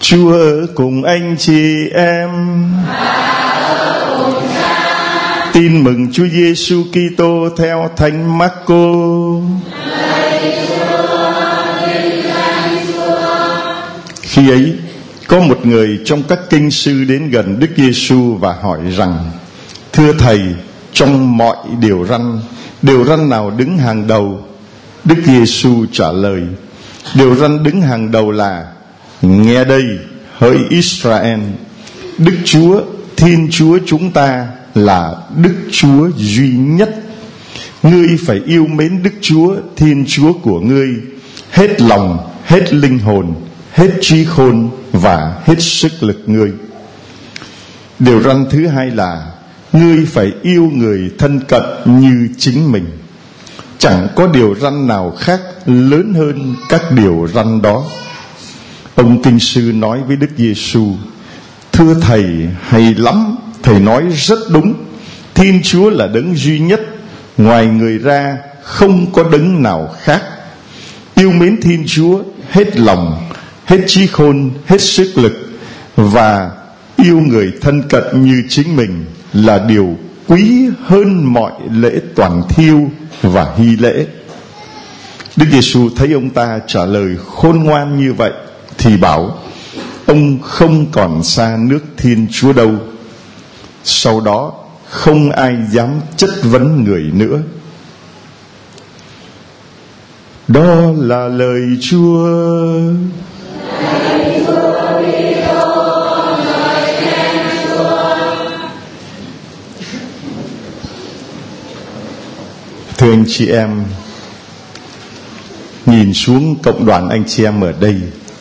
Chúa ở cùng anh chị em. Tin mừng Chúa Giêsu Kitô theo Thánh Marco. Khi ấy, có một người trong các kinh sư đến gần Đức Giêsu và hỏi rằng: Thưa Thầy, trong mọi điều răn nào đứng hàng đầu? Đức Giêsu trả lời: Điều răn đứng hàng đầu là: Nghe đây, hỡi Israel, Đức Chúa, Thiên Chúa chúng ta là Đức Chúa duy nhất. Ngươi phải yêu mến Đức Chúa, Thiên Chúa của ngươi hết lòng, hết linh hồn, hết trí khôn và hết sức lực ngươi. Điều răn thứ hai là: Ngươi phải yêu người thân cận như chính mình. Chẳng có điều răn nào khác lớn hơn các điều răn đó. Ông kinh sư nói với Đức Giêsu: Thưa Thầy, hay lắm, Thầy nói rất đúng. Thiên Chúa là đấng duy nhất, ngoài người ra không có đấng nào khác. Yêu mến Thiên Chúa hết lòng, hết trí khôn, hết sức lực, và yêu người thân cận như chính mình là điều quý hơn mọi lễ toàn thiêu và hy lễ. Đức Giêsu thấy ông ta trả lời khôn ngoan như vậy thì bảo: Ông không còn xa nước Thiên Chúa đâu. Sau đó không ai dám chất vấn người nữa. Đó là lời Chúa. Thưa anh chị em, nhìn xuống cộng đoàn anh chị em ở đây.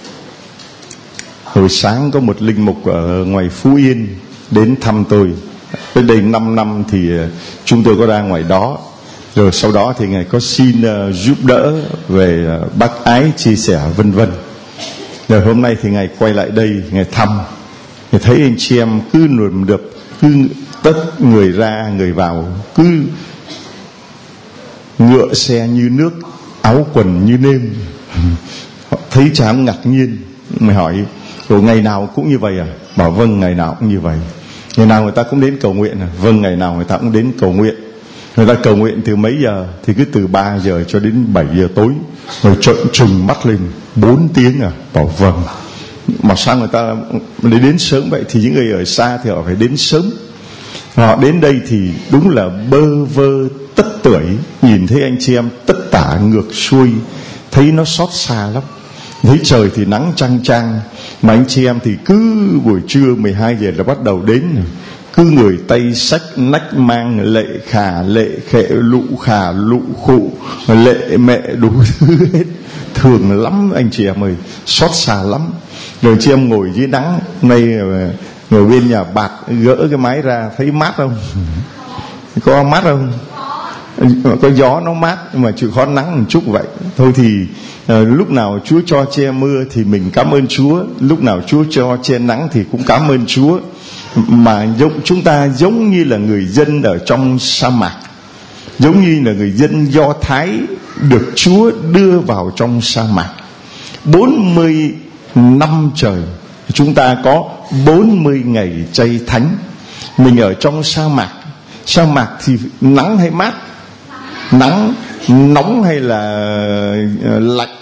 Hồi sáng có một linh mục ở ngoài Phú Yên đến thăm tôi. Tới đây 5 năm thì chúng tôi có ra ngoài đó. Rồi sau đó thì Ngài có xin giúp đỡ về bác ái, chia sẻ vân vân. Rồi hôm nay thì Ngài quay lại đây, Ngài thăm. Ngài thấy anh chị em cứ luồn được, cứ tất người ra người vào, cứ ngựa xe như nước, áo quần như nêm. Họ thấy chán ngạc nhiên. Mày hỏi: Rồi ngày nào cũng như vậy à? Bảo vâng, ngày nào cũng như vậy. Ngày nào người ta cũng đến cầu nguyện à? Vâng, ngày nào người ta cũng đến cầu nguyện. Người ta cầu nguyện từ mấy giờ? Thì cứ từ 3 giờ cho đến 7 giờ tối. Rồi trợn trừng mắt lên: 4 tiếng à? Bảo vâng. Mà sao người ta đến sớm vậy? Thì những người ở xa thì họ phải đến sớm. Họ đến đây thì đúng là bơ vơ tất tưởi, nhìn thấy anh chị em tất tả ngược xuôi, thấy nó xót xa lắm. Thấy trời thì nắng chang chang, mà anh chị em thì cứ buổi trưa 12 giờ là bắt đầu đến, cứ người tay xách nách mang lệ khà lệ khệ lụ khà lụ khụ lệ mẹ đủ thứ hết. Thường lắm anh chị em ơi, xót xa lắm. Rồi chị em ngồi dưới nắng, nay ngồi bên nhà bạc gỡ cái mái ra, thấy mát không? Có mát không? Có gió nó mát, nhưng mà chịu khó nắng một chút vậy. Thôi thì lúc nào Chúa cho che mưa thì mình cảm ơn Chúa, lúc nào Chúa cho che nắng thì cũng cảm ơn Chúa. Mà chúng ta giống như là người dân ở trong sa mạc, giống như là người dân Do Thái được Chúa đưa vào trong sa mạc 40 năm trời. Chúng ta có 40 ngày chay thánh. Mình ở trong sa mạc. Sa mạc thì nắng hay mát? Nắng. Nóng hay là lạnh?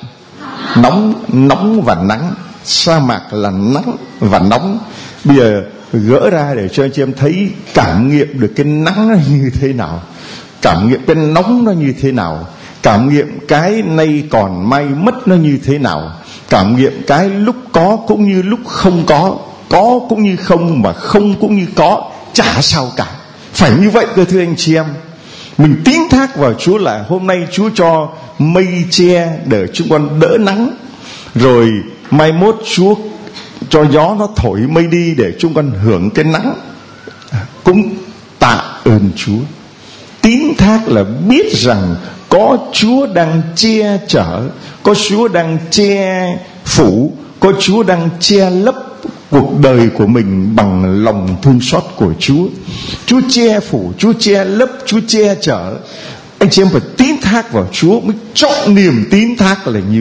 Nóng và nắng. Sa mạc là nắng và nóng. Bây giờ gỡ ra để cho anh chị em thấy, cảm nghiệm được cái nắng nó như thế nào, cảm nghiệm cái nóng nó như thế nào, cảm nghiệm cái nay còn mai mất nó như thế nào, cảm nghiệm cái lúc có cũng như lúc không có cũng như không, mà không cũng như có, chả sao cả. Phải như vậy cơ thưa anh chị em. Mình tín thác vào Chúa là hôm nay Chúa cho mây che để chúng con đỡ nắng, rồi mai mốt Chúa cho gió nó thổi mây đi để chúng con hưởng cái nắng. Cũng tạ ơn Chúa. Tín thác là biết rằng có Chúa đang che chở, có Chúa đang che phủ, có Chúa đang che lấp cuộc đời của mình bằng lòng thương xót của Chúa. Chúa che phủ, Chúa che lấp, Chúa che chở. Anh chị em phải tín thác vào Chúa, mới chọn niềm tín thác là như vậy.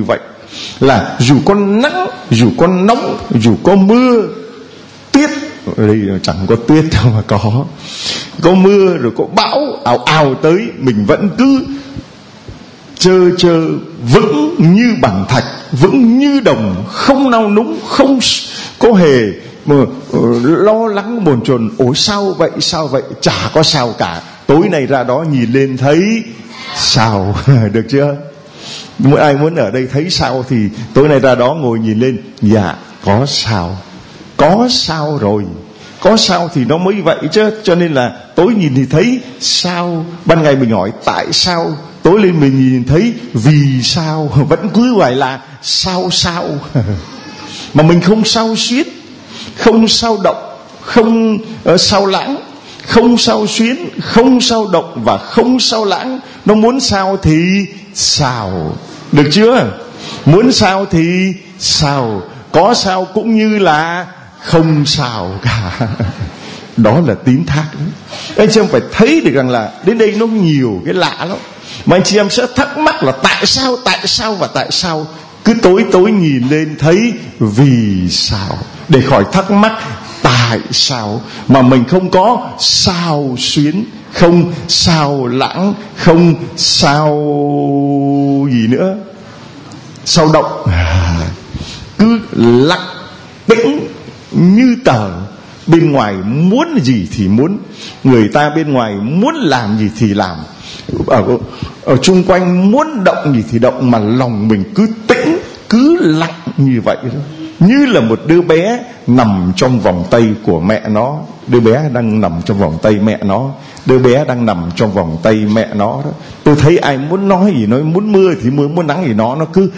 là dù có nắng, dù có nóng, dù có mưa, tuyết, ở đây chẳng có tuyết đâu mà có mưa rồi có bão ào ào tới, mình vẫn cứ chơ vững như bằng thạch, vững như đồng, không nao núng, không có hề mà lo lắng bồn chồn. Ủa sao vậy, chả có sao cả. Tối nay ra đó nhìn lên thấy sao. Được chưa? Mỗi ai muốn ở đây thấy sao thì tối nay ra đó ngồi nhìn lên, dạ có sao rồi. Có sao thì nó mới vậy chứ. Cho nên là tối nhìn thì thấy sao. Ban ngày mình hỏi tại sao, tối lên mình nhìn thấy vì sao. Vẫn cứ gọi là sao. Mà mình không sao xuyến, không sao động, không sao lãng, không sao xuyến, không sao động và không sao lãng. Nó muốn sao thì sao. Được chưa? Muốn sao thì sao. Có sao cũng như là không sao cả. Đó là tín thác. Anh chị em phải thấy được rằng là đến đây nó nhiều cái lạ lắm, mà anh chị em sẽ thắc mắc là tại sao. Cứ tối nhìn lên thấy vì sao, để khỏi thắc mắc tại sao. Mà mình không có sao xuyến, không sao lãng, không sao gì nữa, sao động. Cứ lặng tĩnh như tờ. Bên ngoài muốn gì thì muốn, người ta bên ngoài muốn làm gì thì làm, ở chung quanh muốn động gì thì động, mà lòng mình cứ tĩnh, cứ lặng như vậy đó. Như là một đứa bé nằm trong vòng tay của mẹ nó. Đứa bé đang nằm trong vòng tay mẹ nó. Đứa bé đang nằm trong vòng tay mẹ nó đó. Tôi thấy ai muốn nói gì nói, muốn mưa thì mưa, muốn nắng thì nó cứ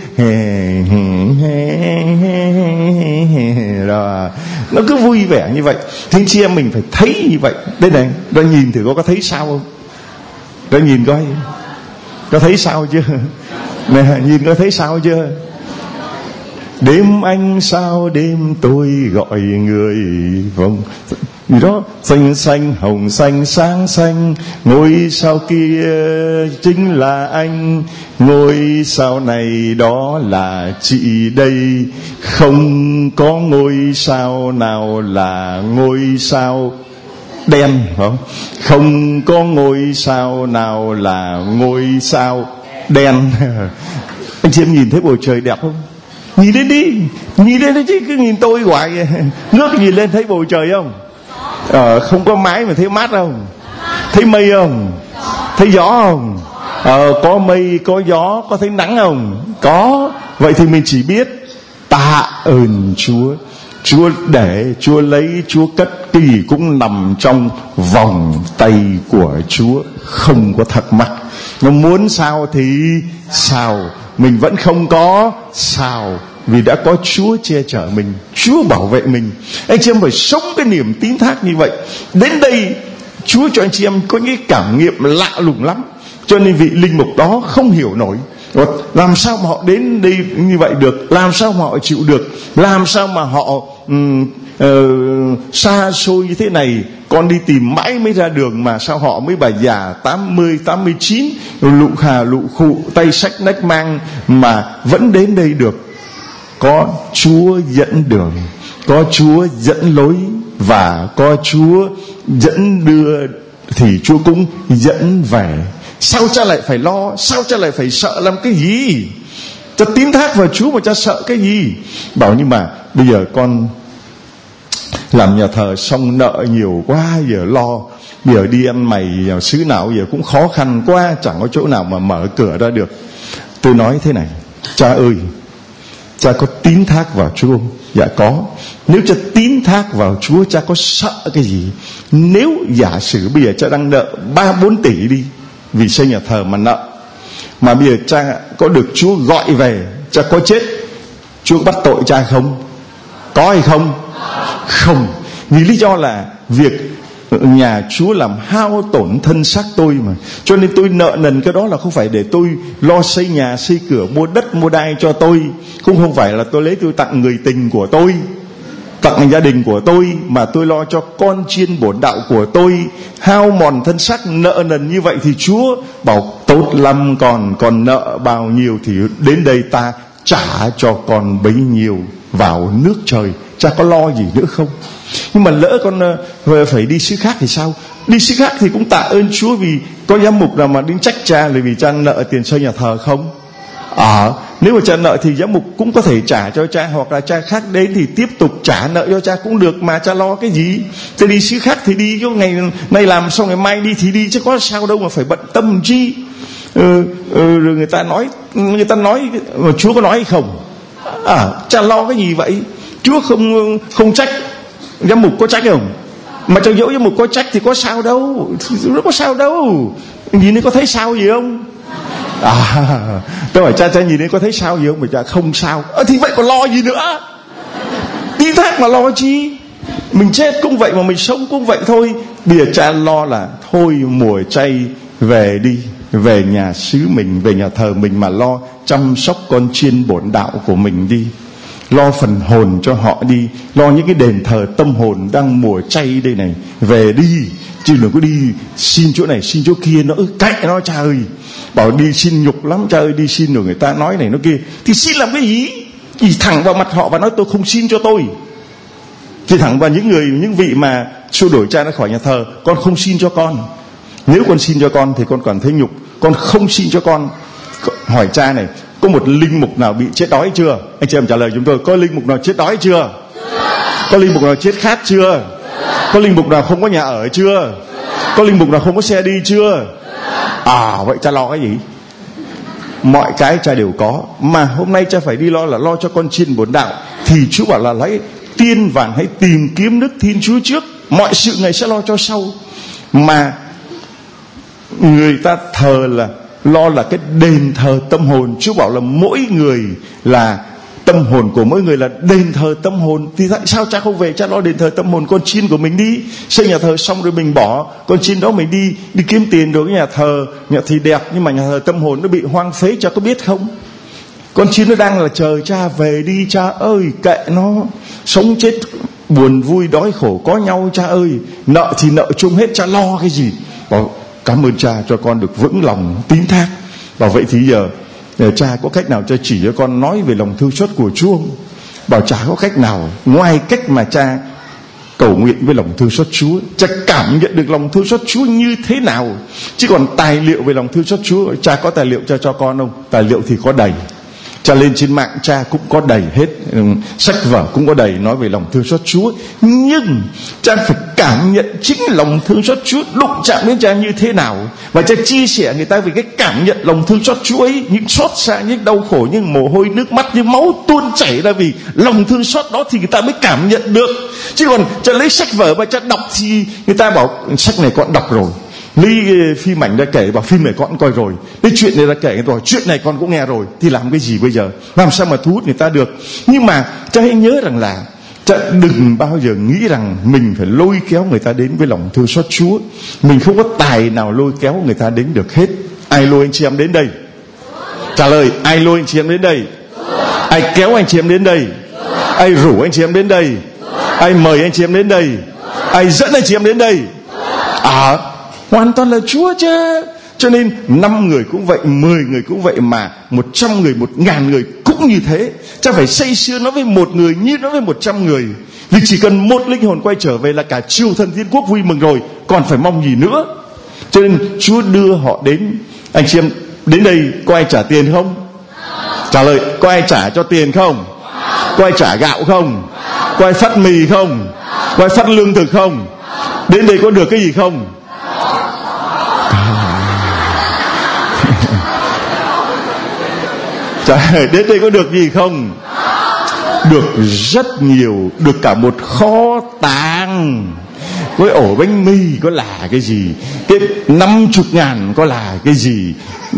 rồi nó cứ vui vẻ như vậy. Thì chị em mình phải thấy như vậy. Đây này, ra nhìn thử có thấy sao không? Ra nhìn coi, có thấy sao chưa? Nè, nhìn có thấy sao chưa? Đêm anh sao đêm tôi gọi người vòng gì đó, xanh xanh hồng xanh sáng xanh, ngôi sao kia chính là anh, ngôi sao này đó là chị đây, không có ngôi sao nào là ngôi sao đen, không? Không có ngôi sao nào là ngôi sao đen. Anh chị em nhìn thấy bầu trời đẹp không? Nhìn lên đi, nhìn lên chứ cứ nhìn tôi hoài. Ngước nhìn lên thấy bầu trời không? Không có mái mà thấy mát không? Thấy mây không? Thấy gió không? Có mây, có gió, có thấy nắng không? Có. Vậy thì mình chỉ biết tạ ơn Chúa. Chúa để, Chúa lấy, Chúa cất, cái gì cũng nằm trong vòng tay của Chúa. Không có thắc mắc. Nó muốn sao thì sao. Mình vẫn không có sao, vì đã có Chúa che chở mình, Chúa bảo vệ mình. Anh chị em phải sống cái niềm tín thác như vậy. Đến đây Chúa cho anh chị em có những cảm nghiệm lạ lùng lắm. Cho nên vị linh mục đó không hiểu nổi, làm sao mà họ đến đây như vậy được, làm sao mà họ chịu được, làm sao mà họ xa xôi như thế này. Con đi tìm mãi mới ra đường, mà sao họ mới bà già 80, 89, lụ khà lụ khụ, tay xách nách mang mà vẫn đến đây được. Có Chúa dẫn đường, có Chúa dẫn lối, và có Chúa dẫn đưa thì Chúa cũng dẫn về. Sao cha lại phải lo, sao cha lại phải sợ làm cái gì? Cha tín thác vào Chúa mà cha sợ cái gì? Bảo nhưng mà bây giờ con làm nhà thờ xong nợ nhiều quá, giờ lo, bây giờ đi ăn mày xứ nào giờ cũng khó khăn quá, chẳng có chỗ nào mà mở cửa ra được. Tôi nói thế này, cha ơi, cha có tín thác vào Chúa không? Dạ có. Nếu cha tín thác vào Chúa, cha có sợ cái gì? Nếu giả sử bây giờ cha đang nợ 3-4 tỷ đi, vì xây nhà thờ mà nợ, mà bây giờ cha có được Chúa gọi về, cha có chết, Chúa bắt tội cha không? Có hay không? Không. Vì lý do là việc nhà Chúa làm hao tổn thân xác tôi mà. Cho nên tôi nợ nần cái đó là không phải để tôi lo xây nhà, xây cửa, mua đất, mua đai cho tôi. Cũng không phải là tôi lấy tôi tặng người tình của tôi, tặng gia đình của tôi, mà tôi lo cho con chiên bổn đạo của tôi. Hao mòn thân xác nợ nần như vậy thì Chúa bảo tốt lắm, còn nợ bao nhiêu thì đến đây ta trả cho con bấy nhiêu vào nước trời. Cha có lo gì nữa không? Nhưng mà lỡ con phải đi xứ khác thì sao? Đi xứ khác thì cũng tạ ơn Chúa, vì có giám mục nào mà đến trách cha là vì cha nợ tiền xây nhà thờ không? Nếu mà cha nợ thì giám mục cũng có thể trả cho cha, hoặc là cha khác đến thì tiếp tục trả nợ cho cha cũng được mà. Cha lo cái gì? Cha đi xứ khác thì đi, ngày nay làm xong ngày mai đi thì đi, chứ có sao đâu mà phải bận tâm chi. Rồi người ta nói mà Chúa có nói hay không? Cha lo cái gì vậy? Chúa không trách, giám mục có trách không? Mà cho dẫu giám mục có trách thì có sao đâu, nó có sao đâu. Nhìn thấy có thấy sao gì không? Tôi hỏi cha nhìn thấy có thấy sao gì không? Mà cha không sao. Thì vậy còn lo gì nữa? Đi thác mà lo chi? Mình chết cũng vậy mà mình sống cũng vậy thôi. Bây giờ cha lo là thôi mùa chay về đi, về nhà xứ mình, về nhà thờ mình mà lo chăm sóc con chiên bổn đạo của mình đi, lo phần hồn cho họ đi, lo những cái đền thờ tâm hồn đang mùa chay đây này, về đi, chứ đừng có đi xin chỗ này xin chỗ kia. Nó cạnh nó cha ơi, bảo đi xin nhục lắm cha ơi, đi xin rồi người ta nói này nó kia, thì xin làm cái gì? Chỉ thẳng vào mặt họ và nói tôi không xin cho tôi. Thì thẳng vào những vị mà xua đuổi cha ra khỏi nhà thờ, con không xin cho con. Nếu con xin cho con thì con cảm thấy nhục, con không xin cho con. Hỏi cha này, có một linh mục nào bị chết đói chưa? Anh chị em trả lời chúng tôi, có linh mục nào chết đói chưa? Có linh mục nào chết khát chưa? Có linh mục nào không có nhà ở chưa? Có linh mục nào không có xe đi chưa? Vậy cha lo cái gì? Mọi cái cha đều có. Mà hôm nay cha phải đi lo cho con chiên bổn đạo, thì Chúa bảo là lấy tiên vàng hãy tìm kiếm nước Thiên Chúa trước, mọi sự Ngài sẽ lo cho sau. Mà người ta thờ là lo là cái đền thờ tâm hồn. Chúa bảo là mỗi người là tâm hồn của mỗi người là đền thờ tâm hồn. Thì tại sao cha không về cha lo đền thờ tâm hồn con chiên của mình đi? Xây nhà thờ xong rồi mình bỏ con chiên đó, mình đi kiếm tiền. Rồi cái nhà thờ thì đẹp, nhưng mà nhà thờ tâm hồn nó bị hoang phế, cha có biết không? Con chiên nó đang là chờ cha về đi. Cha ơi, kệ nó, sống chết buồn vui đói khổ có nhau cha ơi. Nợ thì nợ chung hết, cha lo cái gì? Bảo cảm ơn cha cho con được vững lòng tín thác. Bảo vậy thì giờ cha có cách nào cho chỉ cho con nói về lòng thương xót của Chúa không? Bảo chả có cách nào ngoài cách mà cha cầu nguyện với lòng thương xót Chúa. Cha cảm nhận được lòng thương xót Chúa như thế nào. Chứ còn tài liệu về lòng thương xót Chúa, cha có tài liệu cho con không? Tài liệu thì có đầy. Cha lên trên mạng cha cũng có đầy hết, sách vở cũng có đầy nói về lòng thương xót Chúa. Nhưng cha phải cảm nhận chính lòng thương xót Chúa đụng chạm đến cha như thế nào, và cha chia sẻ người ta về cái cảm nhận lòng thương xót Chúa ấy. Những xót xa, những đau khổ, những mồ hôi nước mắt, những máu tuôn chảy ra vì lòng thương xót đó, thì người ta mới cảm nhận được. Chứ còn cha lấy sách vở và cha đọc thì người ta bảo sách này con đọc rồi, lấy phim ảnh ra kể bảo phim này con cũng coi rồi, lấy chuyện này ra kể rồi, chuyện này con cũng nghe rồi, thì làm cái gì bây giờ? Làm sao mà thu hút người ta được? Nhưng mà cha hãy nhớ rằng là cha đừng bao giờ nghĩ rằng mình phải lôi kéo người ta đến với lòng thương xót Chúa. Mình không có tài nào lôi kéo người ta đến được hết. Ai lôi anh chị em đến đây? Trả lời, ai lôi anh chị em đến đây? Ai kéo anh chị em đến đây? Ai rủ anh chị em đến đây? Ai mời anh chị em đến đây? Ai dẫn anh chị em đến đây? Hoàn toàn là Chúa chứ. Cho nên 5 người cũng vậy, 10 người cũng vậy, mà 100 người, 1000 người cũng như thế. Cha phải say sưa nói với một người như nói với 100 người. Vì chỉ cần một linh hồn quay trở về là cả triều thần thiên quốc vui mừng rồi, còn phải mong gì nữa. Cho nên Chúa đưa họ đến. Anh chị em đến đây có ai trả tiền không? Trả lời, có ai trả cho tiền không? Có ai trả gạo không? Có ai phát mì không? Có ai phát lương thực không? Đến đây có được cái gì không? Đến đây có được gì không? Được rất nhiều. Được cả một kho tàng. Cái ổ bánh mì có là cái gì? Cái 50.000 có là cái gì?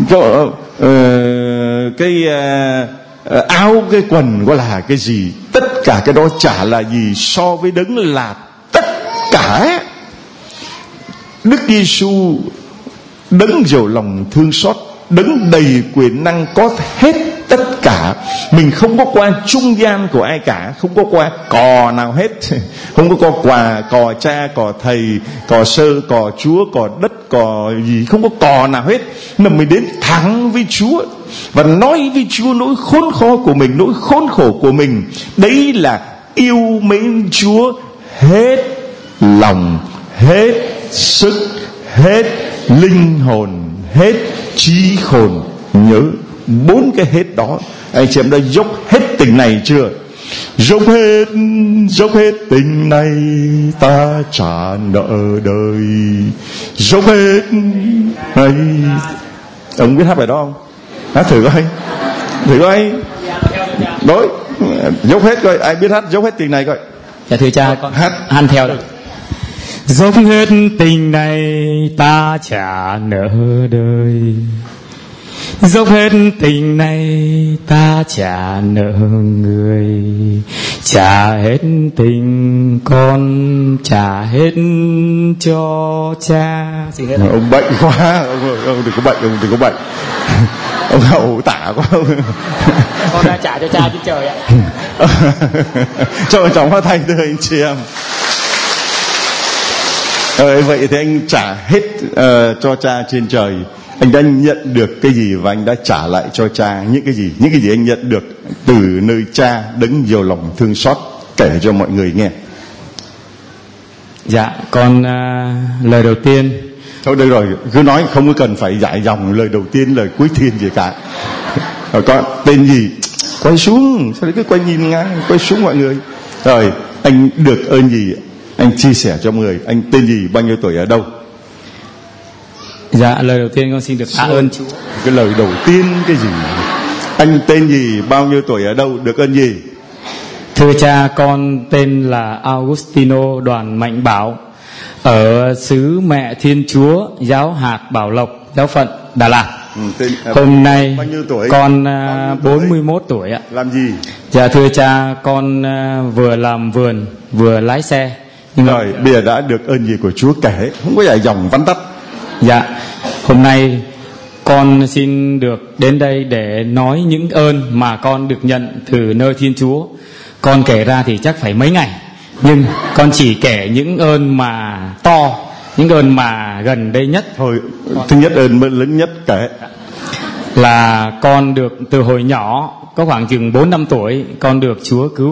Cái áo, cái quần có là cái gì? Tất cả cái đó chả là gì so với đấng là tất cả. Đức Giêsu, đấng giàu lòng thương xót, đấng đầy quyền năng có hết tất cả. Mình không có qua trung gian của ai cả, không có qua cò nào hết, không có qua cò cha, cò thầy, cò sơ, cò Chúa, cò đất, cò gì, không có cò nào hết, mà mình đến thẳng với Chúa và nói với Chúa nỗi khốn khó của mình, nỗi khốn khổ của mình. Đấy là yêu mến Chúa hết lòng, hết sức, hết linh hồn, hết trí khôn. Nhớ 4 cái hết đó. Anh chị em đã dốc hết tình này chưa? Dốc hết tình này ta trả nợ đời. Dốc hết này. Ông biết hát bài đó không? Hát thử coi. Thử coi. Đối. Dốc hết coi. Ai biết hát dốc hết tình này coi. Dạ thưa cha, con hát ăn theo được. Dốc hết tình này ta trả nợ đời. Dốc hết tình này ta trả nợ người. Trả hết tình con, trả hết cho cha. Ông bệnh quá. Ông đừng có bệnh, ông đừng có bệnh. Ông ẩu tả quá. Con đã trả cho cha chứ trời ạ. Cho chồng hóa thành thưa anh chị em. Vậy thì anh trả hết cho cha trên trời. Anh đã nhận được cái gì và anh đã trả lại cho cha những cái gì? Những cái gì anh nhận được từ nơi cha đấng nhiều lòng thương xót, kể cho mọi người nghe. Dạ, con lời đầu tiên. Thôi được rồi, cứ nói, không có cần phải giải dòng lời đầu tiên, lời cuối tiên gì cả. Rồi con tên gì? Quay xuống, sao đấy cứ quay nhìn ngang, quay xuống mọi người. Rồi, anh được ơn gì? Anh chia sẻ cho mọi người. Anh tên gì, bao nhiêu tuổi, ở đâu? Dạ, lời đầu tiên con xin được tạ ơn Chúa. Cái lời đầu tiên cái gì? Anh tên gì, bao nhiêu tuổi, ở đâu, được ơn gì? Thưa cha, con tên là Augustino Đoàn Mạnh Bảo, ở xứ Mẹ Thiên Chúa, giáo hạt Bảo Lộc, giáo phận Đà Lạt. Hôm nay bao nhiêu tuổi? Con 41 tuổi ạ. Làm gì? Dạ thưa cha, con vừa làm vườn vừa lái xe. Rồi bây giờ đã được ơn gì của Chúa kể, không có dài dòng vắn tắt. Dạ, hôm nay con xin được đến đây để nói những ơn mà con được nhận từ nơi Thiên Chúa. Con kể ra thì chắc phải mấy ngày, nhưng con chỉ kể những ơn mà to, những ơn mà gần đây nhất thôi. Thứ nhất, ơn lớn nhất kể là con được từ hồi nhỏ, có khoảng chừng 4 năm tuổi, con được Chúa cứu.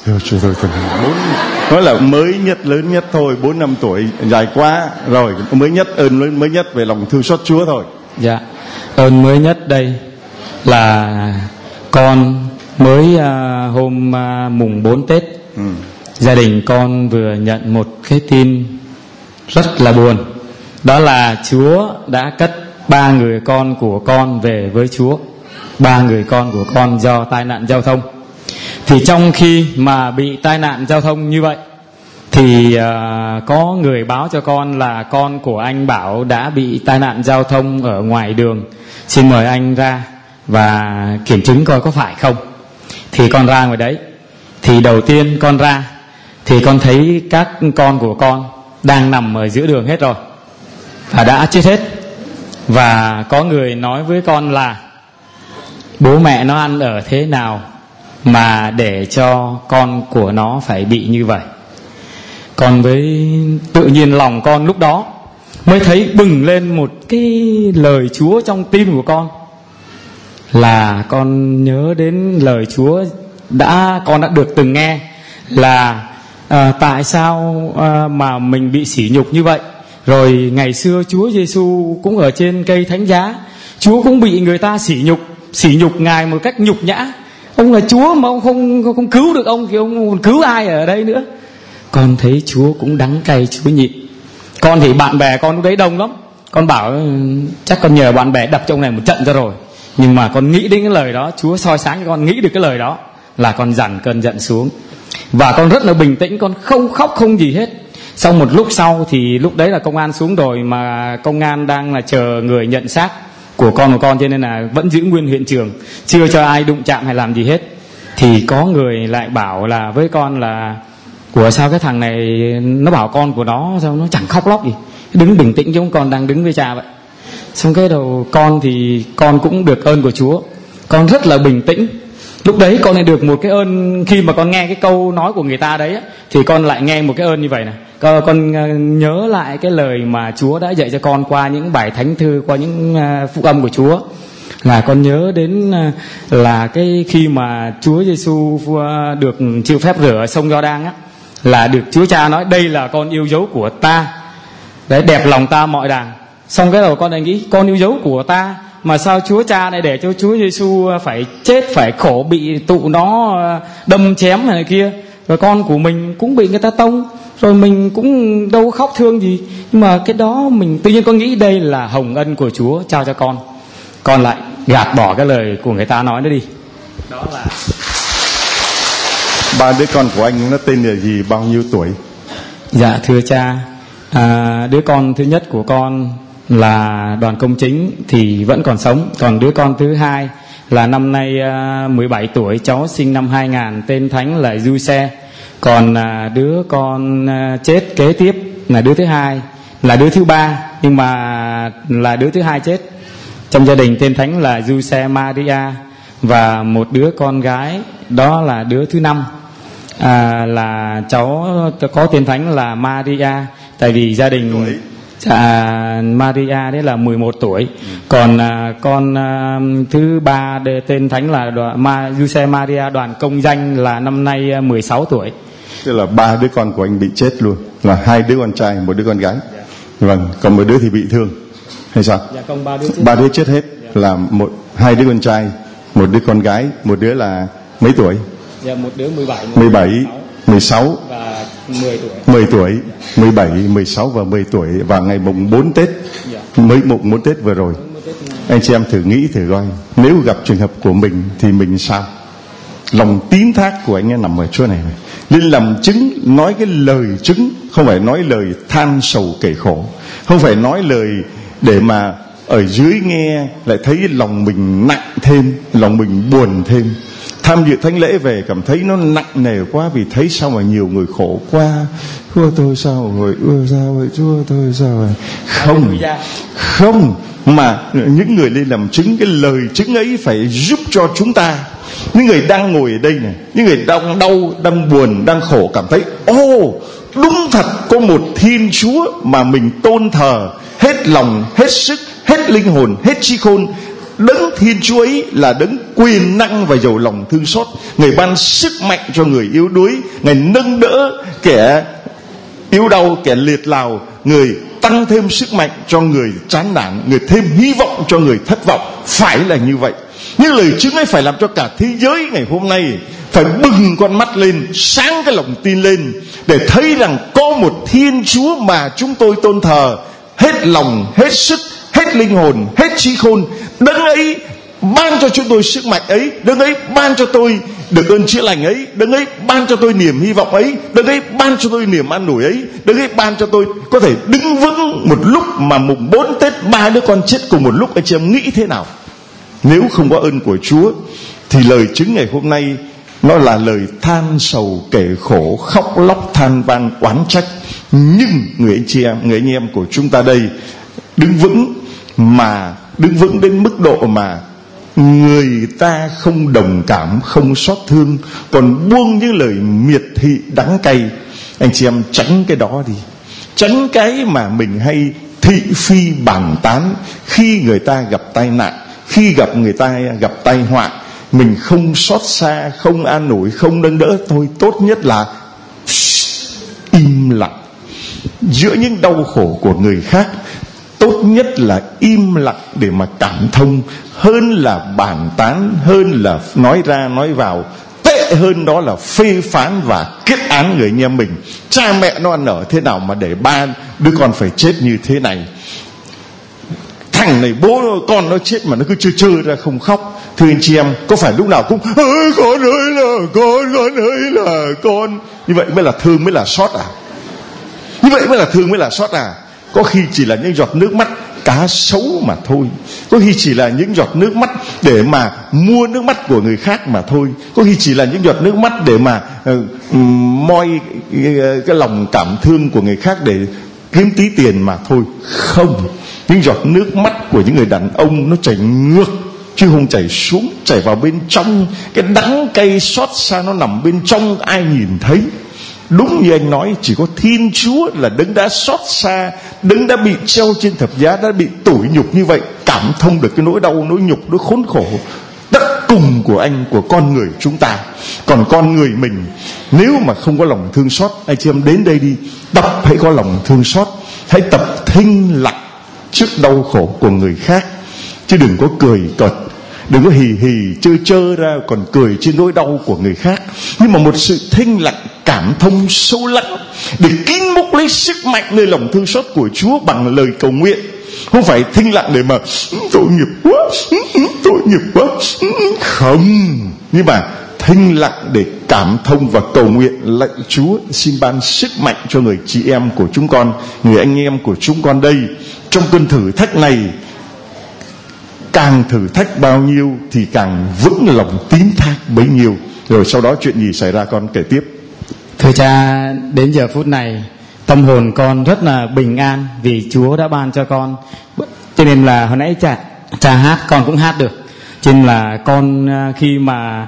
Nói là mới nhất, lớn nhất thôi. 4 năm tuổi dài quá rồi. Mới nhất, ơn lớn mới nhất về lòng thương xót Chúa thôi. Dạ, ơn mới nhất đây là con mới hôm mùng 4 Tết, gia đình con vừa nhận một cái tin rất là buồn. Đó là Chúa đã cất 3 người con của con về với Chúa. 3 người con của con do tai nạn giao thông. Thì trong khi mà bị tai nạn giao thông như vậy thì có người báo cho con là con của anh Bảo đã bị tai nạn giao thông ở ngoài đường. Xin mời anh ra và kiểm chứng coi có phải không. Thì con ra ngoài đấy. Thì đầu tiên con ra thì con thấy các con của con đang nằm ở giữa đường hết rồi và đã chết hết. Và có người nói với con là bố mẹ nó ăn ở thế nào mà để cho con của nó phải bị như vậy. Con với tự nhiên lòng con lúc đó mới thấy bừng lên một cái lời Chúa trong tim của con. Là con nhớ đến lời Chúa con đã được từng nghe là tại sao mà mình bị sỉ nhục như vậy. Rồi ngày xưa Chúa Giêsu cũng ở trên cây thánh giá, Chúa cũng bị người ta sỉ nhục Ngài một cách nhục nhã. Ông là Chúa mà ông không cứu được ông thì ông còn cứu ai ở đây nữa. Con thấy Chúa cũng đắng cay, Chúa nhịn. Con thì bạn bè con lúc đấy đông lắm. Con bảo chắc con nhờ bạn bè đập cho ông này một trận ra rồi. Nhưng mà con nghĩ đến cái lời đó, Chúa soi sáng cho con nghĩ được cái lời đó, là con dằn cơn giận xuống. Và con rất là bình tĩnh, con không khóc không gì hết. Sau một lúc sau thì lúc đấy là công an xuống rồi, mà công an đang là chờ người nhận xác của con cho nên là vẫn giữ nguyên hiện trường, chưa cho ai đụng chạm hay làm gì hết. Thì có người lại bảo là với con là của sao cái thằng này nó bảo con của nó sao nó chẳng khóc lóc gì, đứng bình tĩnh giống con đang đứng với cha vậy. Xong cái đầu con thì con cũng được ơn của Chúa. con rất là bình tĩnh. Lúc đấy con lại được một cái ơn, khi mà con nghe cái câu nói của người ta đấy thì con lại nghe một cái ơn như vậy này. Con nhớ lại cái lời mà Chúa đã dạy cho con qua những bài thánh thư, qua những phúc âm của Chúa, là con nhớ đến là cái khi mà Chúa Giêsu được chịu phép rửa ở sông Gio-đan á, là được Chúa Cha nói đây là con yêu dấu của ta, đấy, đẹp lòng ta mọi đàng. Xong cái đầu con lại nghĩ con yêu dấu của ta mà sao Chúa Cha lại để cho Chúa Giêsu phải chết, phải khổ, bị tụi nó đâm chém này kia, rồi con của mình cũng bị người ta tông, rồi mình cũng đâu khóc thương gì, nhưng mà cái đó mình tự nhiên con nghĩ đây là hồng ân của Chúa trao cho con lại gạt bỏ cái lời của người ta nói nó đi. Đó là ba đứa con của anh nó tên là gì, bao nhiêu tuổi? Dạ thưa cha, đứa con thứ nhất của con là Đoàn Công Chính thì vẫn còn sống. Còn đứa con thứ hai là năm nay 17 tuổi, cháu sinh năm 2000, tên thánh là Giuse. Còn đứa con chết kế tiếp là đứa thứ hai, là đứa thứ ba, nhưng mà là đứa thứ hai chết trong gia đình, tên thánh là Giuse Maria. Và một đứa con gái, đó là đứa thứ năm, là cháu có tên thánh là Maria. Tại vì gia đình Maria đấy là 11 tuổi. Còn con thứ ba tên thánh là Giuse Maria Đoàn Công Danh, là năm nay 16 tuổi. Tức là ba đứa con của anh bị chết luôn, là hai đứa con trai, một đứa con gái. Vâng, còn một đứa thì bị thương hay sao? Dạ không, ba đứa chết hết. Là hai đứa con trai, một đứa con gái, một đứa là mấy tuổi? Dạ, một đứa 17, 16 và 10 tuổi. 10 tuổi, 17, 16 và 10 tuổi, và ngày mùng 4 Tết. Mới mùng 4 Tết vừa rồi. Anh chị em thử nghĩ thử coi, nếu gặp trường hợp của mình thì mình sao? Lòng tín thác của anh ấy nằm ở chỗ này. Nên làm chứng, nói cái lời chứng, không phải nói lời than sầu kể khổ, không phải nói lời để mà ở dưới nghe lại thấy lòng mình nặng thêm, lòng mình buồn thêm. Tham dự thánh lễ về cảm thấy nó nặng nề quá, vì thấy sao mà nhiều người khổ quá. Chúa tôi sao rồi, sao vậy, Chúa tôi sao rồi. Không, mà những người lên làm chứng, cái lời chứng ấy phải giúp cho chúng ta, những người đang ngồi ở đây này, những người đang đau, đang buồn, đang khổ, cảm thấy đúng thật có một Thiên Chúa mà mình tôn thờ hết lòng, hết sức, hết linh hồn, hết trí khôn. Đấng Thiên Chúa ấy là đấng quyền năng và giàu lòng thương xót. Người ban sức mạnh cho người yếu đuối, Người nâng đỡ kẻ yếu đau, kẻ liệt lào, Người tăng thêm sức mạnh cho người chán nản, Người thêm hy vọng cho người thất vọng. Phải là như vậy. Nhưng lời chứng ấy phải làm cho cả thế giới ngày hôm nay phải bừng con mắt lên, sáng cái lòng tin lên, để thấy rằng có một Thiên Chúa mà chúng tôi tôn thờ hết lòng, hết sức, hết linh hồn, hết trí khôn. Đấng ấy ban cho chúng tôi sức mạnh ấy, đấng ấy ban cho tôi được ơn chữa lành ấy, đấng ấy ban cho tôi niềm hy vọng ấy, đấng ấy ban cho tôi niềm an ủi ấy, đấng ấy ban cho tôi có thể đứng vững một lúc mà mùng 4 Tết ba đứa con chết cùng một lúc. Anh chị em nghĩ thế nào? Nếu không có ơn của Chúa thì lời chứng ngày hôm nay nó là lời than sầu kể khổ, khóc lóc than van oán trách. Nhưng người anh em của chúng ta đây đứng vững, mà đứng vững đến mức độ mà người ta không đồng cảm, không xót thương, còn buông những lời miệt thị đắng cay. Anh chị em tránh cái đó đi, tránh cái mà mình hay thị phi bàn tán khi người ta gặp tai nạn, khi gặp người ta gặp tai họa. Mình không xót xa, không an ủi, không nâng đỡ, thôi tốt nhất là im lặng. Giữa những đau khổ của người khác, tốt nhất là im lặng để mà cảm thông, hơn là bàn tán, hơn là nói ra nói vào. Tệ hơn đó là phê phán và kết án người anh em mình. Cha mẹ nó ăn ở thế nào mà để ba đứa con phải chết như thế này? Thằng này bố con nó chết mà nó cứ trơ ra không khóc. Thưa anh chị em, có phải lúc nào cũng con ơi là con ơi là con? Như vậy mới là thương, mới là xót à? Như vậy mới là thương, mới là xót à? Có khi chỉ là những giọt nước mắt cá sấu mà thôi. Có khi chỉ là những giọt nước mắt để mà mua nước mắt của người khác mà thôi. Có khi chỉ là những giọt nước mắt để mà moi cái lòng cảm thương của người khác để kiếm tí tiền mà thôi. Không, những giọt nước mắt của những người đàn ông nó chảy ngược chứ không chảy xuống, chảy vào bên trong. Cái đắng cay xót xa nó nằm bên trong, ai nhìn thấy. Đúng như anh nói, chỉ có Thiên Chúa là đấng đã xót xa, đấng đã bị treo trên thập giá, đã bị tủi nhục như vậy, cảm thông được cái nỗi đau, nỗi nhục, nỗi khốn khổ tất cùng của anh, của con người chúng ta. Còn con người mình, nếu mà không có lòng thương xót, anh chị em đến đây đi, tập hãy có lòng thương xót, hãy tập thinh lặng trước đau khổ của người khác, chứ đừng có cười cợt, đừng có hì hì chơi chơi ra còn cười trên nỗi đau của người khác. Nhưng mà một sự thinh lặng, cảm thông sâu lắng để kín múc lấy sức mạnh nơi lòng thương xót của Chúa bằng lời cầu nguyện. Không phải thinh lặng để mà tội nghiệp quá, tội nghiệp quá, không. Nhưng mà thinh lặng để cảm thông và cầu nguyện lạy Chúa xin ban sức mạnh cho người chị em của chúng con, người anh em của chúng con đây. Trong cơn thử thách này, càng thử thách bao nhiêu thì càng vững lòng tín thác bấy nhiêu. Rồi sau đó chuyện gì xảy ra con kể tiếp. Thưa cha, đến giờ phút này tâm hồn con rất là bình an vì Chúa đã ban cho con. Cho nên là hồi nãy cha hát con cũng hát được. Cho nên là con khi mà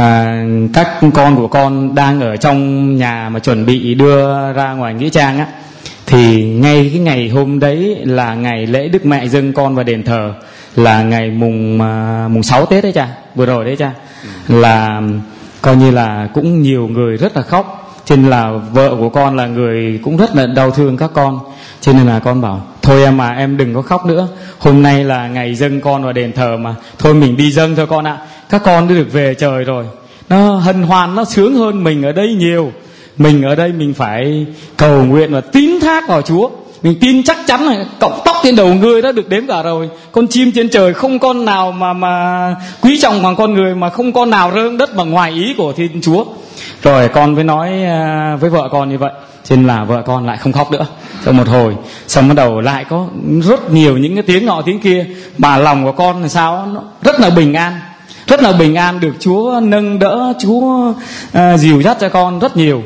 các con của con đang ở trong nhà mà chuẩn bị đưa ra ngoài nghĩa trang á, thì ngay cái ngày hôm đấy là ngày lễ Đức Mẹ dâng con vào đền thờ, là ngày mùng 6 Tết đấy cha, vừa rồi đấy cha. Là coi như là cũng nhiều người rất là khóc. Cho nên là vợ của con là người cũng rất là đau thương các con. Cho nên là con bảo thôi em mà em đừng có khóc nữa, hôm nay là ngày dâng con vào đền thờ mà, thôi mình đi dâng thôi con ạ. Các con đã được về trời rồi, nó hân hoan, nó sướng hơn mình ở đây nhiều. Mình ở đây mình phải cầu nguyện và tín thác vào Chúa. Mình tin chắc chắn là cọng tóc trên đầu người đã được đếm cả rồi. Con chim trên trời không con nào mà quý trọng bằng con người, mà không con nào rơi đất bằng ngoài ý của Thiên Chúa. Rồi con mới nói với vợ con như vậy. Cho nên là vợ con lại không khóc nữa. Sau một hồi, xong bắt đầu lại có rất nhiều những cái tiếng nọ tiếng kia, mà lòng của con là sao, nó rất là bình an. Rất là bình an, được Chúa nâng đỡ, Chúa dìu dắt cho con rất nhiều.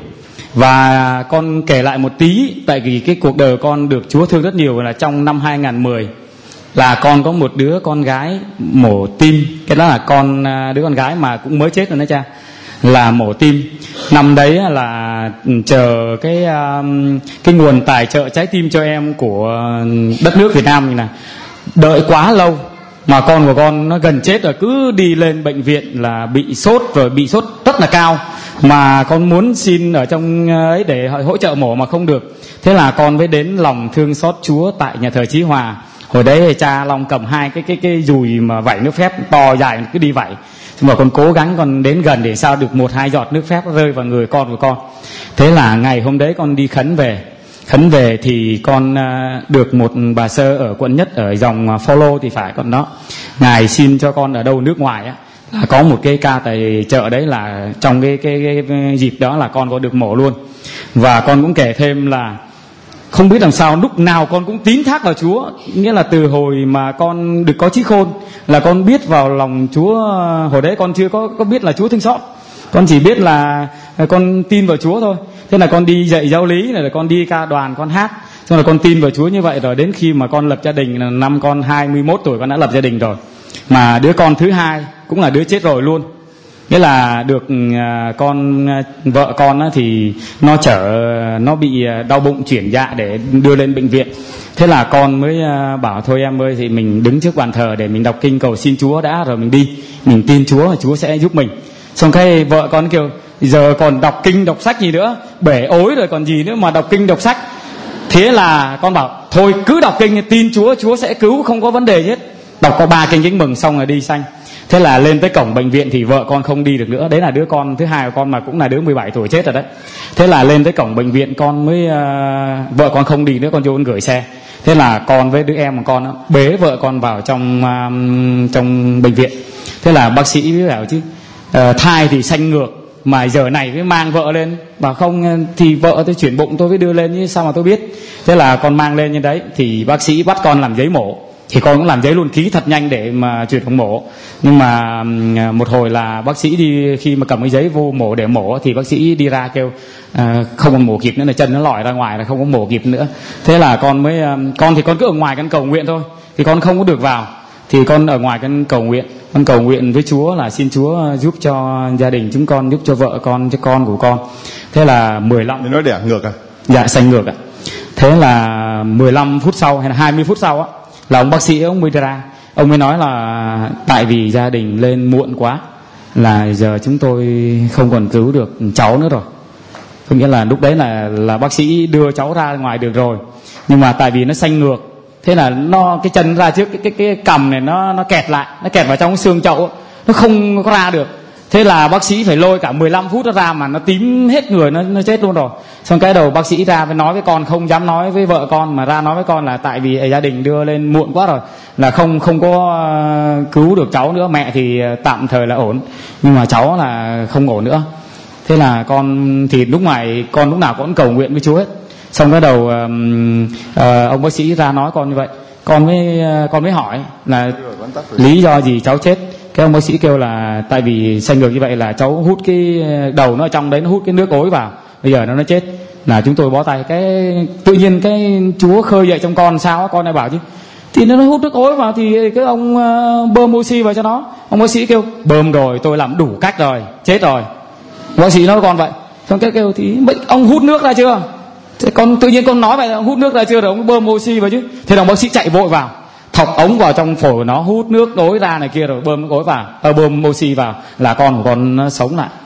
Và con kể lại một tí, tại vì cái cuộc đời con được Chúa thương rất nhiều. Là trong năm 2010 là con có một đứa con gái mổ tim. Cái đó là đứa con gái mà cũng mới chết rồi đó cha, là mổ tim. Năm đấy là chờ cái nguồn tài trợ trái tim cho em của đất nước Việt Nam này, đợi quá lâu mà con của con nó gần chết rồi, cứ đi lên bệnh viện là bị sốt, rồi bị sốt rất là cao, mà con muốn xin ở trong ấy để hỗ trợ mổ mà không được. Thế là con mới đến lòng thương xót Chúa tại nhà thờ Chí Hòa. Hồi đấy cha Long cầm hai cái dùi mà vẩy nước phép to dài, cứ đi vẩy. Nhưng mà con cố gắng con đến gần để sao được 1-2 giọt nước phép rơi vào người con của con. Thế là ngày hôm đấy con đi khấn về thì con được một bà sơ ở quận Nhất, ở dòng Follow thì phải, con đó ngài xin cho con ở đâu nước ngoài á, là có một cái ca tài trợ đấy, là trong cái dịp đó là con có được mổ luôn. Và con cũng kể thêm là không biết làm sao lúc nào con cũng tín thác vào Chúa. Nghĩa là từ hồi mà con được có trí khôn là con biết vào lòng Chúa. Hồi đấy con chưa có biết là Chúa thương xót, con chỉ biết là con tin vào Chúa thôi. Thế là con đi dạy giáo lý này, là con đi ca đoàn, con hát, xong rồi con tin vào Chúa như vậy. Rồi đến khi mà con lập gia đình là năm con 21 tuổi con đã lập gia đình rồi. Mà đứa con thứ hai cũng là đứa chết rồi luôn. Nghĩa là được vợ con thì nó bị đau bụng chuyển dạ để đưa lên bệnh viện. Thế là con mới bảo thôi em ơi, thì mình đứng trước bàn thờ để mình đọc kinh cầu xin Chúa đã, rồi mình đi, mình tin Chúa là Chúa sẽ giúp mình. Xong cái vợ con kêu giờ còn đọc kinh đọc sách gì nữa, bể ối rồi còn gì nữa mà đọc kinh đọc sách. Thế là con bảo thôi cứ đọc kinh, tin Chúa, Chúa sẽ cứu, không có vấn đề hết. Đọc có 3 kinh Kính Mừng xong rồi đi xanh. Thế là lên tới cổng bệnh viện thì vợ con không đi được nữa. Đấy là đứa con thứ hai của con, mà cũng là đứa 17 tuổi chết rồi đấy. Thế là lên tới cổng bệnh viện con mới vợ con không đi nữa, con vô con gửi xe. Thế là con với đứa em của con bế vợ con vào trong bệnh viện. Thế là bác sĩ mới bảo chứ thai thì sanh ngược, mà giờ này mới mang vợ lên. Bảo không thì vợ tôi chuyển bụng tôi mới đưa lên chứ sao mà tôi biết. Thế là con mang lên như đấy thì bác sĩ bắt con làm giấy mổ. Thì con cũng làm giấy luôn, ký thật nhanh để mà chuyển phòng mổ. Nhưng mà một hồi là bác sĩ đi, khi mà cầm cái giấy vô mổ để mổ thì bác sĩ đi ra kêu không còn mổ kịp nữa, là chân nó lòi ra ngoài, là không có mổ kịp nữa. Thế là con thì con cứ ở ngoài con cầu nguyện thôi, thì con không có được vào. thì con ở ngoài con cầu nguyện với Chúa là xin Chúa giúp cho gia đình chúng con, giúp cho vợ con, cho con của con. Thế là 15. Thì nói đẻ ngược à? Dạ, sanh ngược ạ. Thế là 15 phút sau hay là 20 phút sau á, là ông bác sĩ ông mới ra, ông mới nói là tại vì gia đình lên muộn quá, là giờ chúng tôi không còn cứu được cháu nữa rồi. Có nghĩa là lúc đấy là bác sĩ đưa cháu ra ngoài được rồi, nhưng mà tại vì nó sanh ngược, thế là nó cái chân ra trước, cái cằm này nó kẹt lại, nó kẹt vào trong cái xương chậu, nó không có ra được. Thế là bác sĩ phải lôi cả 15 phút nó ra mà nó tím hết người, nó chết luôn rồi. Xong cái đầu bác sĩ ra với nói với con, không dám nói với vợ con mà ra nói với con là tại vì gia đình đưa lên muộn quá rồi, là không có cứu được cháu nữa. Mẹ thì tạm thời là ổn, nhưng mà cháu là không ổn nữa. Thế là con thì lúc nào cũng cầu nguyện với Chúa hết. Xong cái đầu ông bác sĩ ra nói con như vậy, con mới hỏi là lý do gì cháu chết. Cái ông bác sĩ kêu là tại vì sanh ngược như vậy là cháu hút cái đầu nó ở trong đấy, nó hút cái nước ối vào, bây giờ nó chết, là chúng tôi bó tay. Cái tự nhiên cái Chúa khơi dậy trong con sao, con này bảo chứ thì nó hút nước ối vào thì cái ông bơm oxy vào cho nó. Ông bác sĩ kêu bơm rồi, tôi làm đủ cách rồi, chết rồi. Bác sĩ nói với con vậy. Xong cái kêu thì ông hút nước ra chưa? Thế con tự nhiên con nói vậy, ông hút nước ra chưa rồi ông bơm oxy vào chứ. Thế đồng bác sĩ chạy vội vào, thọc ống vào trong phổi nó, hút nước ối ra này kia rồi bơm nước ối vào, bơm oxy vào, là con của con nó sống lại.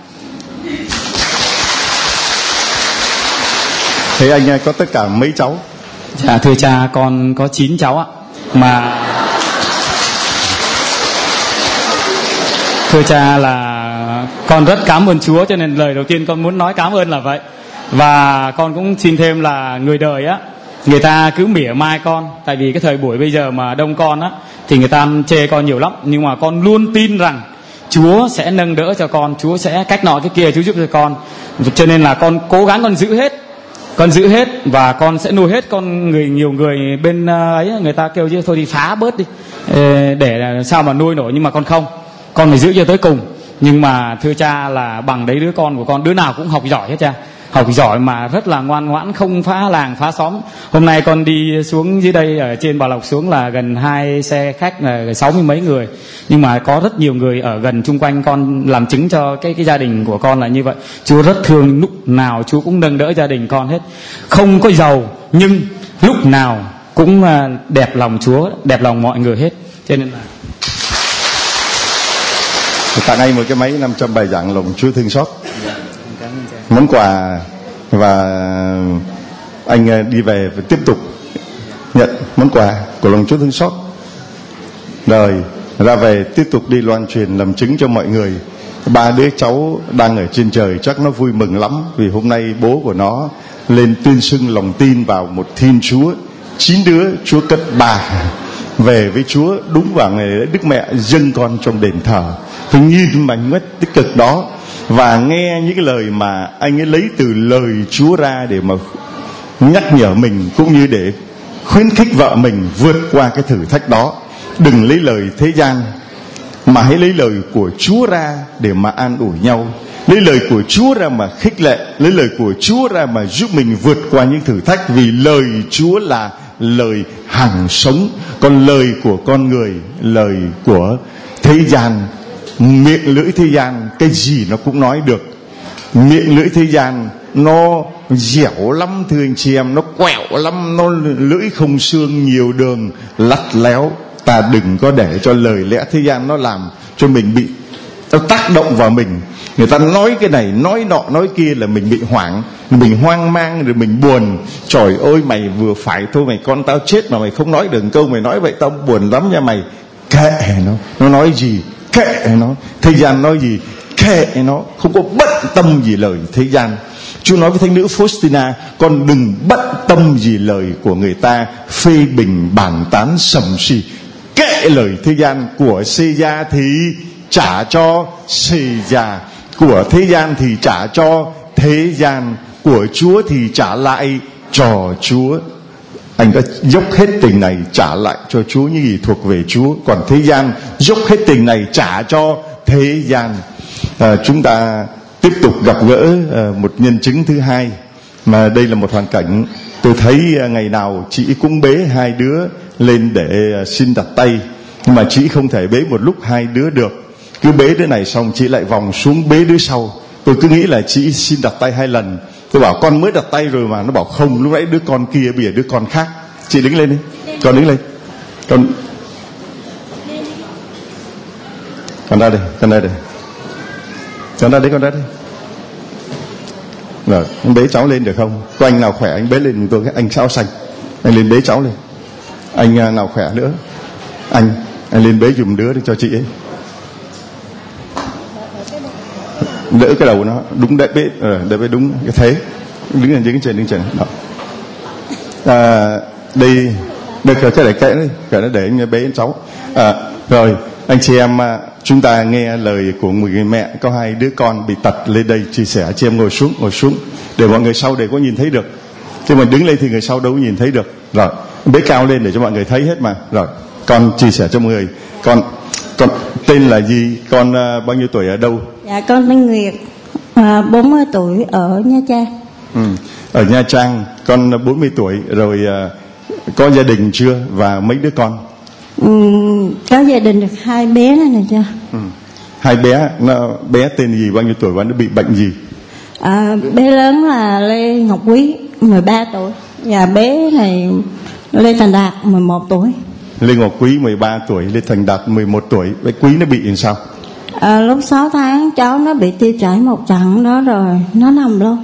Thế anh có tất cả mấy cháu? Dạ thưa cha, con có 9 cháu ạ. Mà thưa cha là con rất cảm ơn Chúa, cho nên lời đầu tiên con muốn nói cảm ơn là vậy. Và con cũng xin thêm là người đời á, người ta cứ mỉa mai con, tại vì cái thời buổi bây giờ mà đông con á thì người ta chê con nhiều lắm, nhưng mà con luôn tin rằng Chúa sẽ nâng đỡ cho con, Chúa sẽ cách nọ cái kia, Chúa giúp cho con. Cho nên là con cố gắng con giữ hết và con sẽ nuôi hết con. Nhiều người bên ấy người ta kêu chứ thôi thì phá bớt đi để sao mà nuôi nổi, nhưng mà con không, con phải giữ cho tới cùng. Nhưng mà thưa cha là bằng đấy đứa con của con đứa nào cũng học giỏi hết cha, học giỏi mà rất là ngoan ngoãn, không phá làng phá xóm. Hôm nay con đi xuống dưới đây ở trên Bảo Lộc xuống là gần 2 xe khách là 60 mấy người, nhưng mà có rất nhiều người ở gần chung quanh con làm chứng cho cái gia đình của con là như vậy. Chúa rất thương, lúc nào Chúa cũng nâng đỡ gia đình con hết. Không có giàu nhưng lúc nào cũng đẹp lòng Chúa, đẹp lòng mọi người hết. Cho nên là tặng anh một cái máy 500 bài giảng lòng Chúa thương xót, món quà, và anh đi về và tiếp tục nhận món quà của lòng Chúa thương xót. Rồi ra về tiếp tục đi loan truyền làm chứng cho mọi người. 3 đứa cháu đang ở trên trời chắc nó vui mừng lắm, vì hôm nay bố của nó lên tuyên xưng lòng tin vào một Thiên Chúa. 9 đứa Chúa cất 3 về với Chúa đúng vào ngày Đức Mẹ dâng con trong đền thờ. Phải nhìn mảnh mất tích cực đó và nghe những cái lời mà anh ấy lấy từ lời Chúa ra để mà nhắc nhở mình, cũng như để khuyến khích vợ mình vượt qua cái thử thách đó. Đừng lấy lời thế gian mà hãy lấy lời của Chúa ra để mà an ủi nhau, lấy lời của Chúa ra mà khích lệ, lấy lời của Chúa ra mà giúp mình vượt qua những thử thách. Vì lời Chúa là lời hằng sống, còn lời của con người, lời của thế gian, miệng lưỡi thế gian cái gì nó cũng nói được. Miệng lưỡi thế gian nó dẻo lắm thưa anh chị em, nó quẹo lắm, nó lưỡi không xương, nhiều đường lắt léo. Ta đừng có để cho lời lẽ thế gian nó làm cho mình bị, nó tác động vào mình. Người ta nói cái này, nói nọ, nói kia là mình bị mình hoang mang, rồi mình buồn. Trời ơi mày vừa phải thôi, mày con tao chết mà mày không nói được câu mày nói vậy, tao buồn lắm nha mày. Kệ nó nói gì kệ nó, thế gian nói gì kệ nó, không có bận tâm gì lời thế gian. Chúa nói với thánh nữ Faustina, con đừng bận tâm gì lời của người ta phê bình bàn tán sầm xì. Kệ lời thế gian, của xê gia thì trả cho xê gia, của thế gian thì trả cho thế gian, của Chúa thì trả lại cho Chúa. Anh đã dốc hết tình này trả lại cho Chúa những gì thuộc về Chúa, còn thế gian dốc hết tình này trả cho thế gian. Chúng ta tiếp tục gặp gỡ một nhân chứng thứ hai, mà đây là một hoàn cảnh tôi thấy ngày nào chị cũng bế 2 đứa lên để xin đặt tay. Nhưng mà chị không thể bế một lúc hai đứa được. Cứ bế đứa này xong chị lại vòng xuống bế đứa sau. Tôi cứ nghĩ là chị xin đặt tay 2 lần. Tôi bảo con mới đặt tay rồi mà. Nó bảo không, lúc nãy đứa con kia bây giờ đứa con khác. Chị đứng lên đi. Con đứng lên. Con ra đây. Con ra đây. Con ra đây, con ra đây. Rồi, anh bế cháu lên được không? Có anh nào khỏe anh bế lên tôi cái anh áo xanh. Anh lên bế cháu lên. Anh nào khỏe nữa? Anh lên bế giùm đứa để cho chị ấy. Đỡ cái đầu nó đúng đấy, để bế đúng cái thế. Đứng lên trên đó. Đây được rồi, cái này cái để anh bế cháu. Rồi anh chị em, chúng ta nghe lời của một người mẹ có 2 đứa con bị tật lên đây chia sẻ. Chị em ngồi xuống để mọi người sau để có nhìn thấy được. Chứ mà đứng lên thì người sau đâu có nhìn thấy được. Rồi bế cao lên để cho mọi người thấy hết mà. Rồi con chia sẻ cho mọi người. Con tên là gì? Con bao nhiêu tuổi, ở đâu? Dạ con tên Nguyệt, 40 tuổi, ở Nha Trang. Ở Nha Trang. Con 40 tuổi rồi, có gia đình chưa và mấy đứa con? Có gia đình được 2 bé này chưa? 2 bé. Bé tên gì, bao nhiêu tuổi và nó bị bệnh gì? Bé lớn là Lê Ngọc Quý, 13 tuổi. Và bé này Lê Thành Đạt, 11 tuổi. Lê Ngọc Quý 13 tuổi, Lê Thành Đạt 11 tuổi. Bé Quý nó bị làm sao? Lúc 6 tháng cháu nó bị tiêu chảy một trận đó rồi nó nằm luôn.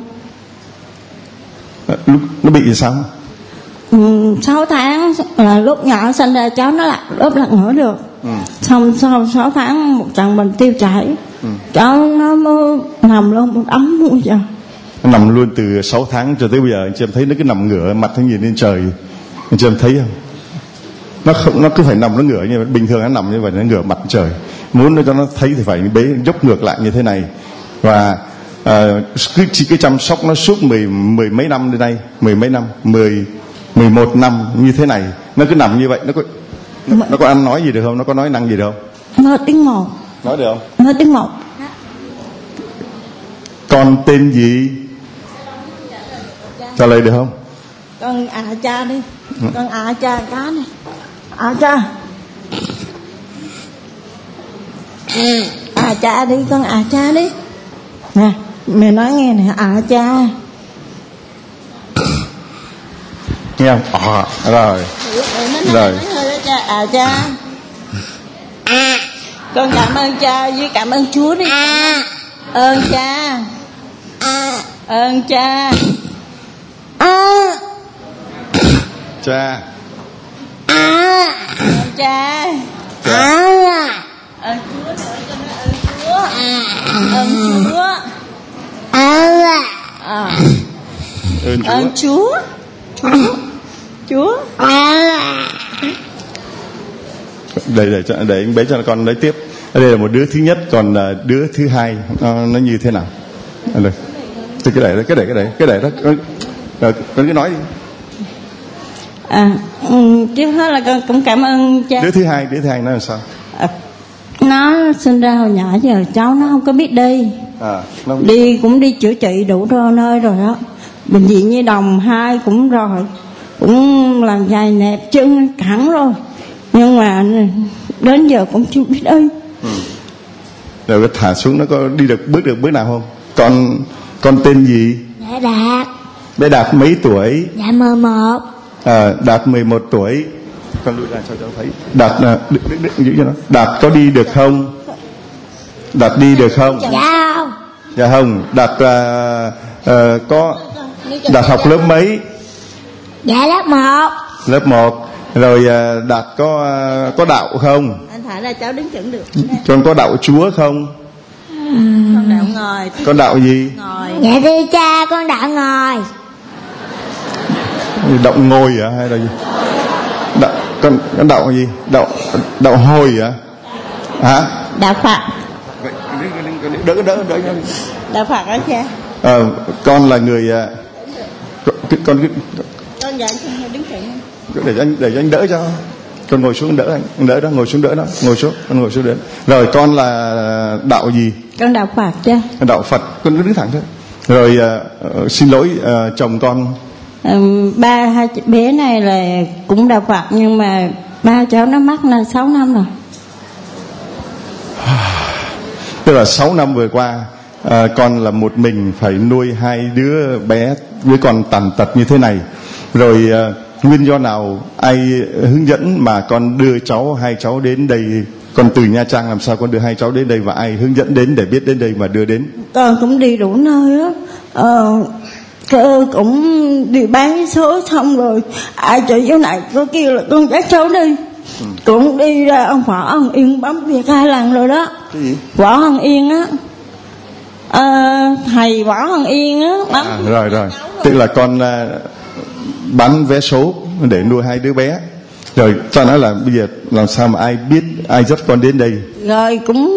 Lúc nó bị làm sao? 6 tháng là lúc nhỏ sinh ra cháu nó lật ngửa được. Xong sau 6 tháng một trận mình tiêu chảy, cháu nó mới nằm luôn một ấm luôn giờ. Nó nằm luôn từ 6 tháng cho tới bây giờ. Anh chị em thấy nó cứ nằm ngửa mặt nó nhìn lên trời. Anh chị em thấy không? Nó cứ phải nằm, nó ngửa như vậy. Bình thường nó nằm như vậy, nó ngửa mặt trời. Muốn cho nó thấy thì phải bế dốc ngược lại như thế này. Và cứ chăm sóc nó suốt mười mấy năm đến đây, 11 năm như thế này. Nó cứ nằm như vậy. Nó có ăn nói gì được không? Nó có nói năng gì được không? Nói tiếng một. Nói được không? Nói tiếng một. Con tên gì? Trả lời được không? Con cha đi. Con cha cá này. Cha. Cha đi, con cha đi. Nè, mẹ nói nghe nè, cha. Nghe không? Rồi. Rồi. Cha. Con cảm ơn cha với cảm ơn Chúa đi. Ơn cha. Ơn cha. Cha. Ơn cha. Ơn Chúa nữa, cho nó ơn Chúa. Ơn Chúa. Chúa. Để anh bế cho con nói tiếp. Đây là một đứa thứ nhất, còn đứa thứ hai nó như thế nào? Đây. Cái để đó. Rồi con cứ nói đi. Trước hết là con cũng cảm ơn cha. Đứa thứ hai nó làm sao? Nó sinh ra hồi nhỏ giờ cháu nó không có biết đi. Đi cũng đi chữa trị đủ nơi rồi đó. Bệnh viện Nhi Đồng 2 cũng rồi, cũng làm giày nẹp chân cẳng rồi, nhưng mà đến giờ cũng chưa biết đi. Rồi thả xuống nó có đi được bước nào không? Con tên gì? Dạ Đạt. Bé Đạt mấy tuổi? Dạ 11. Đạt 11 tuổi. Con lùi ra cho cháu thấy. Đạt giữ cho nó. Đạt có đi được không? Đạt đi được không? Dạ không. Dạ không. Đạt có Đạt học lớp mấy? Dạ lớp 1. Lớp 1. Rồi Đạt có đạo không? Anh thả ra cháu đứng chững được. Con có đạo Chúa không? Con đạo ngồi. Con đạo gì? Ngồi. Dạ thưa cha, con đạo ngồi. Đạo ngồi hả hay là gì? Con đạo gì? Đạo hồi hả? Hả? Đạo Phật. Đỡ. Đạo Phật đó cha. Con là người con dạ đứng chững. để cho anh đỡ cho. Con ngồi xuống đỡ anh đỡ đó, ngồi xuống đỡ đó, con ngồi xuống đỡ. Rồi con là đạo gì? Con đạo Phật chứ. Đạo Phật. Con cứ đứng thẳng thôi. Rồi xin lỗi chồng con. Hai bé này là cũng đạo Phật, nhưng mà Ba cháu nó mắc là 6 năm rồi. Tức là 6 năm vừa qua con là một mình phải nuôi 2 đứa bé với con tàn tật như thế này. Rồi nguyên do nào, ai hướng dẫn mà con đưa 2 cháu đến đây? Con từ Nha Trang làm sao con đưa 2 cháu đến đây, và ai hướng dẫn đến để biết đến đây mà đưa đến? Con cũng đi đủ nơi á, cũng đi bán số xong rồi ai chạy chỗ này có kêu là con dắt cháu đi. Cũng đi ra ông Võ Hồng Yên bấm việc 2 lần rồi đó. Cái gì? Võ Hồng Yên á, thầy Võ Hồng Yên á bấm. Rồi. Tức là con bán vé số để nuôi 2 đứa bé. Rồi cho nói là bây giờ làm sao mà ai biết, ai dắt con đến đây? Rồi cũng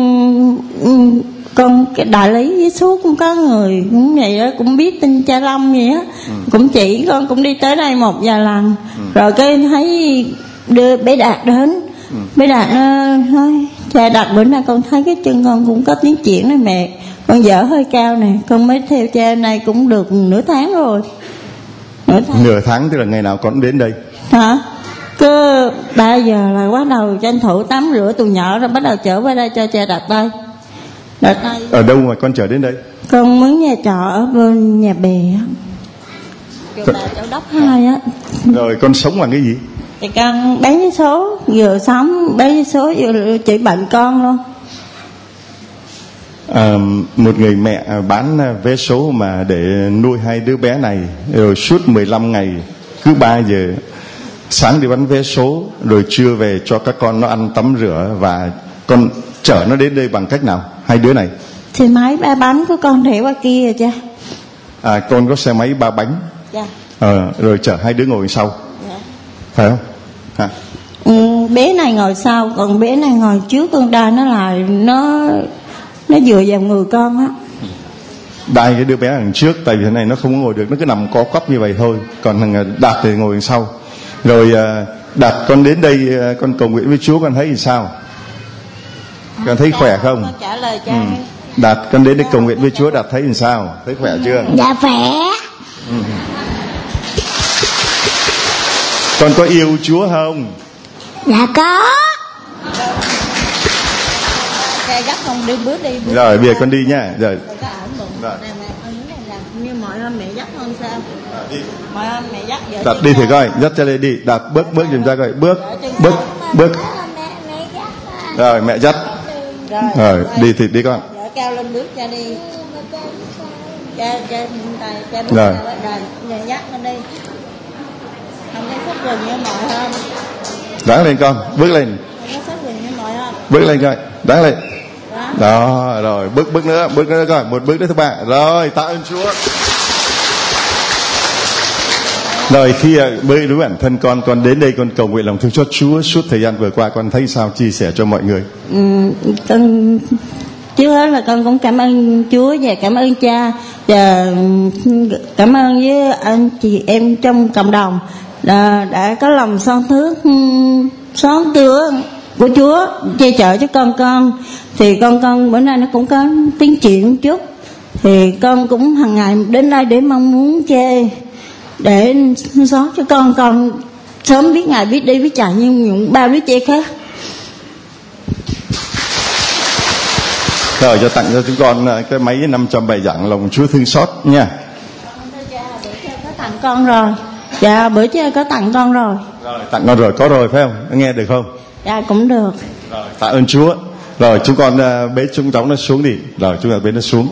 con cái đại lý với số cũng có người cũng vậy đó, cũng biết tin Cha Long vậy á. Cũng chỉ con cũng đi tới đây 1 vài lần. Rồi cái thấy đưa bé Đạt đến. Bé Đạt nói cha Đạt bữa nay con thấy cái chân con cũng có tiến triển này mẹ, con dở hơi cao nè, con mới theo cha này cũng được nửa tháng rồi. Nửa tháng tức là ngày nào con đến đây? Hả? Cứ 3 giờ là bắt đầu tranh thủ tắm rửa tụi nhỏ rồi bắt đầu chở qua đây cho cha đặt tay. Ở đâu mà con chở đến đây? Con mướn nhà trọ ở bên Nhà Bè á, chỗ Đốc 2 á. Rồi con sống bằng cái gì? Thì con bán vé số, vừa sống bán vé số vừa chỉ bệnh con luôn. Một người mẹ bán vé số mà để nuôi 2 đứa bé này, rồi suốt 15 ngày cứ 3 giờ sáng đi bán vé số, rồi trưa về cho các con nó ăn tắm rửa, và con chở nó đến đây bằng cách nào 2 đứa này? Xe máy 3 bánh của con để qua kia cha. Con có xe máy 3 bánh. Dạ. Rồi chở 2 đứa ngồi sau. Dạ. Phải không? Hả? Bé này ngồi sau, còn bé này ngồi trước. Con đai nó là nó dựa vào người con á. Đai cái đứa bé đằng trước, tại vì thế này nó không có ngồi được, nó cứ nằm co quắp như vậy thôi. Còn thằng Đạt thì ngồi đằng sau. Rồi Đạt, con đến đây con cầu nguyện với Chúa, con thấy thì sao? Con thấy khỏe không? Con trả lời cha. Đạt, con đến đây cầu nguyện với Chúa, Đạt thấy thì sao? Thấy khỏe chưa? Dạ khỏe. Con có yêu Chúa không? Dạ có. Cha dắt con đi bước đi. Rồi bây giờ con đi nha. Rồi. Như mọi hôm mẹ dắt con sao? Mọi hôm mẹ dắt vậy. Đạt đi thử coi, dắt cho lên đi. Đạt bước giùm ra coi, bước. Rồi mẹ dắt. Rồi đi thì đi con. Dạ cao lên bước cha đi. Cha bước rồi dắt con đi. Không có sức rừng như mọi hôm. Đáng lên con, bước lên. Không có sức rừng như mọi hôm. Bước lên coi, đáng lên. Đó, rồi bước nữa coi, một bước nữa thứ 3. Rồi, tạ ơn Chúa. Rồi khi với đối bản thân con đến đây con cầu nguyện lòng thương cho Chúa suốt thời gian vừa qua, con thấy sao, chia sẻ cho mọi người? Con trước hết là con cũng cảm ơn Chúa và cảm ơn cha, và cảm ơn với anh chị em trong cộng đồng đã có lòng son tứa của Chúa che chở cho con. Thì con bữa nay nó cũng có tiến triển một chút, thì con cũng hàng ngày đến đây để mong muốn cha để xóa cho con sớm biết ngày biết đi biết chạy như những bao đứa trẻ khác. Rồi cho tặng cho chúng con cái máy 500 bài giảng lòng Chúa thương xót nha. Có tặng con rồi. Dạ bữa trước có tặng con rồi. Rồi tặng con rồi, có rồi phải không? Nghe được không? Dạ cũng được. Rồi tạ ơn Chúa. Rồi chúng con bế chúng cháu nó xuống đi. Rồi chúng ta bế nó xuống.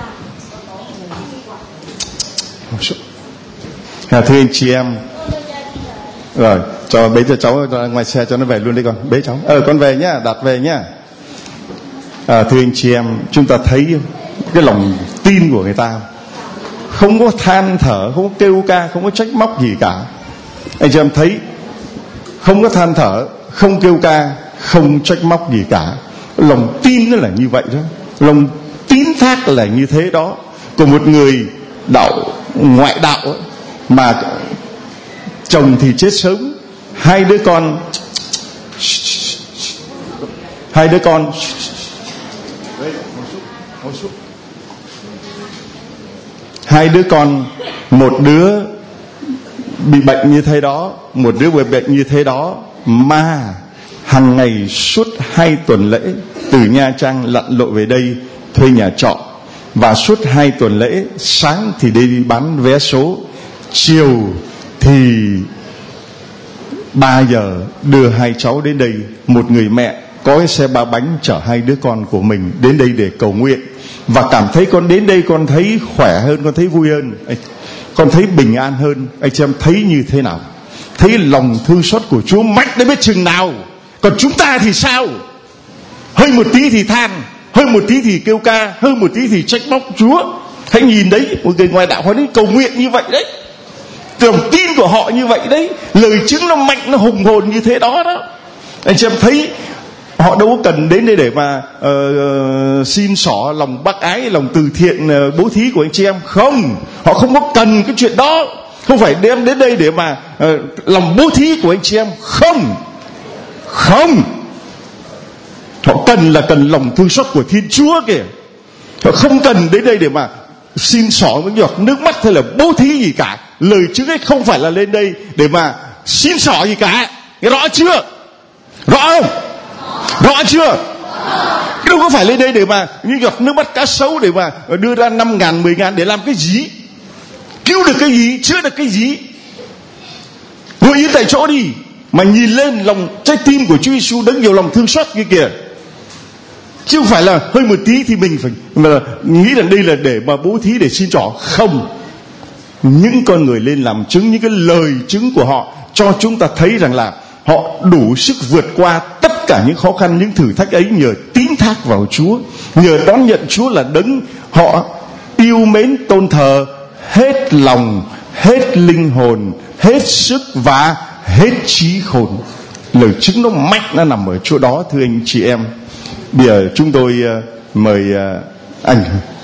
Thưa anh chị em, rồi cho bế cho cháu ra ngoài xe cho nó về luôn đi con. Bế cháu. Con về nhá, Đạt về nhá. Thưa anh chị em, chúng ta thấy cái lòng tin của người ta, không có than thở, không có kêu ca, không có trách móc gì cả. Anh chị em thấy không có than thở, không kêu ca, không trách móc gì cả. Lòng tin nó là như vậy đó, lòng tín thác là như thế đó. Của một người ngoại đạo ấy, mà chồng thì chết sớm, hai đứa con một đứa bị bệnh như thế đó, một đứa bị bệnh như thế đó, mà hàng ngày suốt 2 tuần lễ từ Nha Trang lặn lội về đây thuê nhà trọ, và suốt 2 tuần lễ sáng thì đi bán vé số, chiều thì 3 giờ đưa 2 cháu đến đây. Một người mẹ có cái xe 3 bánh chở 2 đứa con của mình đến đây để cầu nguyện, và cảm thấy con đến đây con thấy khỏe hơn, con thấy vui hơn, con thấy bình an hơn. Anh chị em thấy như thế nào? Thấy lòng thương xót của Chúa mạnh đến biết chừng nào. Còn chúng ta thì sao? Hơi một tí thì than, hơi một tí thì kêu ca, hơi một tí thì trách móc Chúa. Hãy nhìn đấy, một người ngoài đạo họ đến cầu nguyện như vậy đấy, lòng tin của họ như vậy đấy, lời chứng nó mạnh, nó hùng hồn như thế đó đó. Anh chị em thấy họ đâu có cần đến đây để mà xin xỏ lòng bác ái, lòng từ thiện, bố thí của anh chị em. Không, họ không có cần cái chuyện đó. Không phải đem đến đây để mà lòng bố thí của anh chị em. Không, họ cần là cần lòng thương xót của Thiên Chúa kìa. Họ không cần đến đây để mà xin xỏ với giọt nước mắt hay là bố thí gì cả. Lời chứng ấy không phải là lên đây để mà xin xỏ gì cả. Rõ chưa? Rõ không? Rõ chưa? Đâu có phải lên đây để mà như giọt nước mắt cá sấu để mà đưa ra 5.000, 10.000 để làm cái gì? Cứu được cái gì? Chữa được cái gì? Ngồi yên tại chỗ đi, mà nhìn lên lòng trái tim của Chúa Giêsu đấng nhiều lòng thương xót kia kìa. Chứ không phải là hơi một tí thì mình phải mà nghĩ rằng đây là để mà bố thí, để xin trỏ. Không. Những con người lên làm chứng, những cái lời chứng của họ cho chúng ta thấy rằng là họ đủ sức vượt qua tất cả những khó khăn, những thử thách ấy nhờ tín thác vào Chúa, nhờ đón nhận Chúa là đấng họ yêu mến tôn thờ hết lòng, hết linh hồn, hết sức và hết trí khôn. Lời chứng nó mạnh, nó nằm ở chỗ đó, thưa anh chị em. Bây giờ chúng tôi mời anh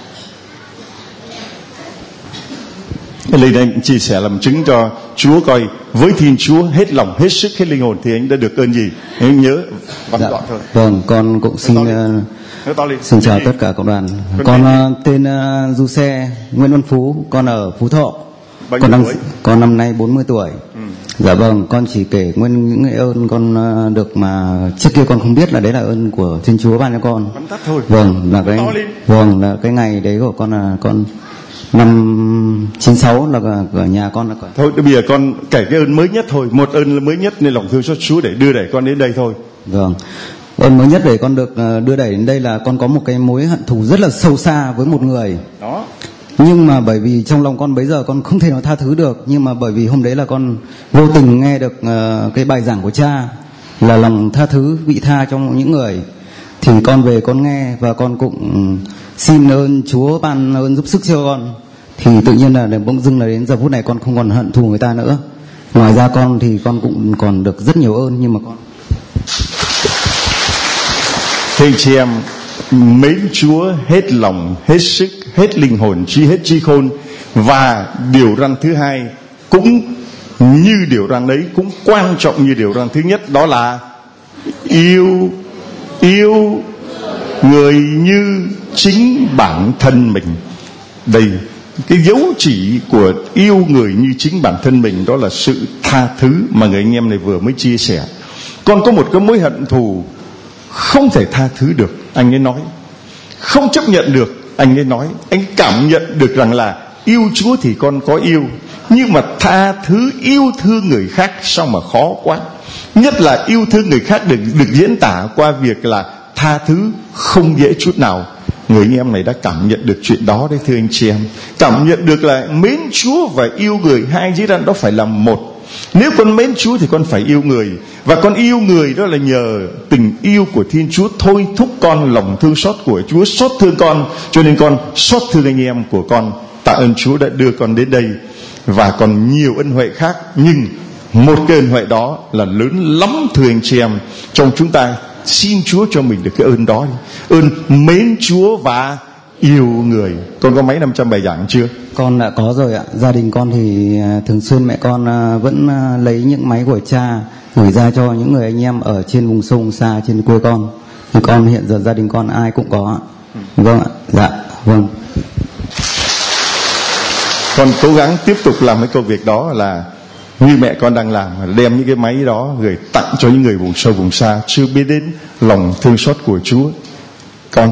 lên anh chia sẻ làm chứng cho Chúa coi, với Thiên Chúa hết lòng, hết sức, hết linh hồn thì anh đã được ơn gì. Anh nhớ văn gọn thôi. Vâng, con cũng xin chào tất cả cộng đoàn. Con tên Du Xe, Nguyễn Văn Phú, con ở Phú Thọ. Con năm nay 40 tuổi. Dạ vâng, con chỉ kể nguyên những cái ơn con được mà trước kia con không biết là đấy là ơn của Thiên Chúa ban cho con. Vâng, là cái ngày đấy của con là con năm 96 là ở nhà con là thôi. Bây giờ con kể cái ơn mới nhất thôi, một ơn mới nhất nên lòng thương xót Chúa để đưa đẩy con đến đây thôi. Vâng, ơn mới nhất để con được đưa đẩy đến đây là con có một cái mối hận thù rất là sâu xa với một người đó. Nhưng mà bởi vì trong lòng con bấy giờ con không thể nào tha thứ được, nhưng mà bởi vì hôm đấy là con vô tình nghe được cái bài giảng của cha là lòng tha thứ, vị tha trong những người, thì con về con nghe và con cũng xin ơn Chúa ban ơn giúp sức cho con. Thì tự nhiên là bỗng dưng là đến giờ phút này con không còn hận thù người ta nữa. Ngoài ra con thì con cũng còn được rất nhiều ơn, nhưng mà con thưa anh chị em, mến Chúa hết lòng, hết sức, hết linh hồn, hết trí khôn. Và điều răn thứ hai cũng như điều răn đấy, cũng quan trọng như điều răn thứ nhất, đó là yêu người như chính bản thân mình. Đây, cái dấu chỉ của yêu người như chính bản thân mình đó là sự tha thứ mà người anh em này vừa mới chia sẻ. Con có một cái mối hận thù không thể tha thứ được, anh ấy nói. Không chấp nhận được, anh ấy nói. Anh cảm nhận được rằng là yêu Chúa thì con có yêu, nhưng mà tha thứ yêu thương người khác sao mà khó quá. Nhất là yêu thương người khác được diễn tả qua việc là tha thứ không dễ chút nào. Người anh em này đã cảm nhận được chuyện đó đấy, thưa anh chị em. Cảm nhận được là mến Chúa và yêu người, hai dưới đó phải là một. Nếu con mến Chúa thì con phải yêu người, và con yêu người đó là nhờ tình yêu của Thiên Chúa thôi thúc con lòng thương xót của Chúa xót thương con, cho nên con xót thương anh em của con. Tạ ơn Chúa đã đưa con đến đây, và còn nhiều ân huệ khác, nhưng một cái ân huệ đó là lớn lắm, thưa anh chị em. Trong chúng ta xin Chúa cho mình được cái ơn đó, ơn mến Chúa và yêu người. Con có mấy 500 bài giảng chưa? Con đã có rồi ạ. Gia đình con thì thường xuyên mẹ con vẫn lấy những máy của cha gửi ra cho những người anh em ở trên vùng sông xa trên quê con. Thì con hiện giờ gia đình con ai cũng có ạ. Vâng ạ. Dạ vâng. Con cố gắng tiếp tục làm cái công việc đó, là như mẹ con đang làm, đem những cái máy đó gửi tặng cho những người vùng sâu vùng xa chưa biết đến lòng thương xót của Chúa. Con,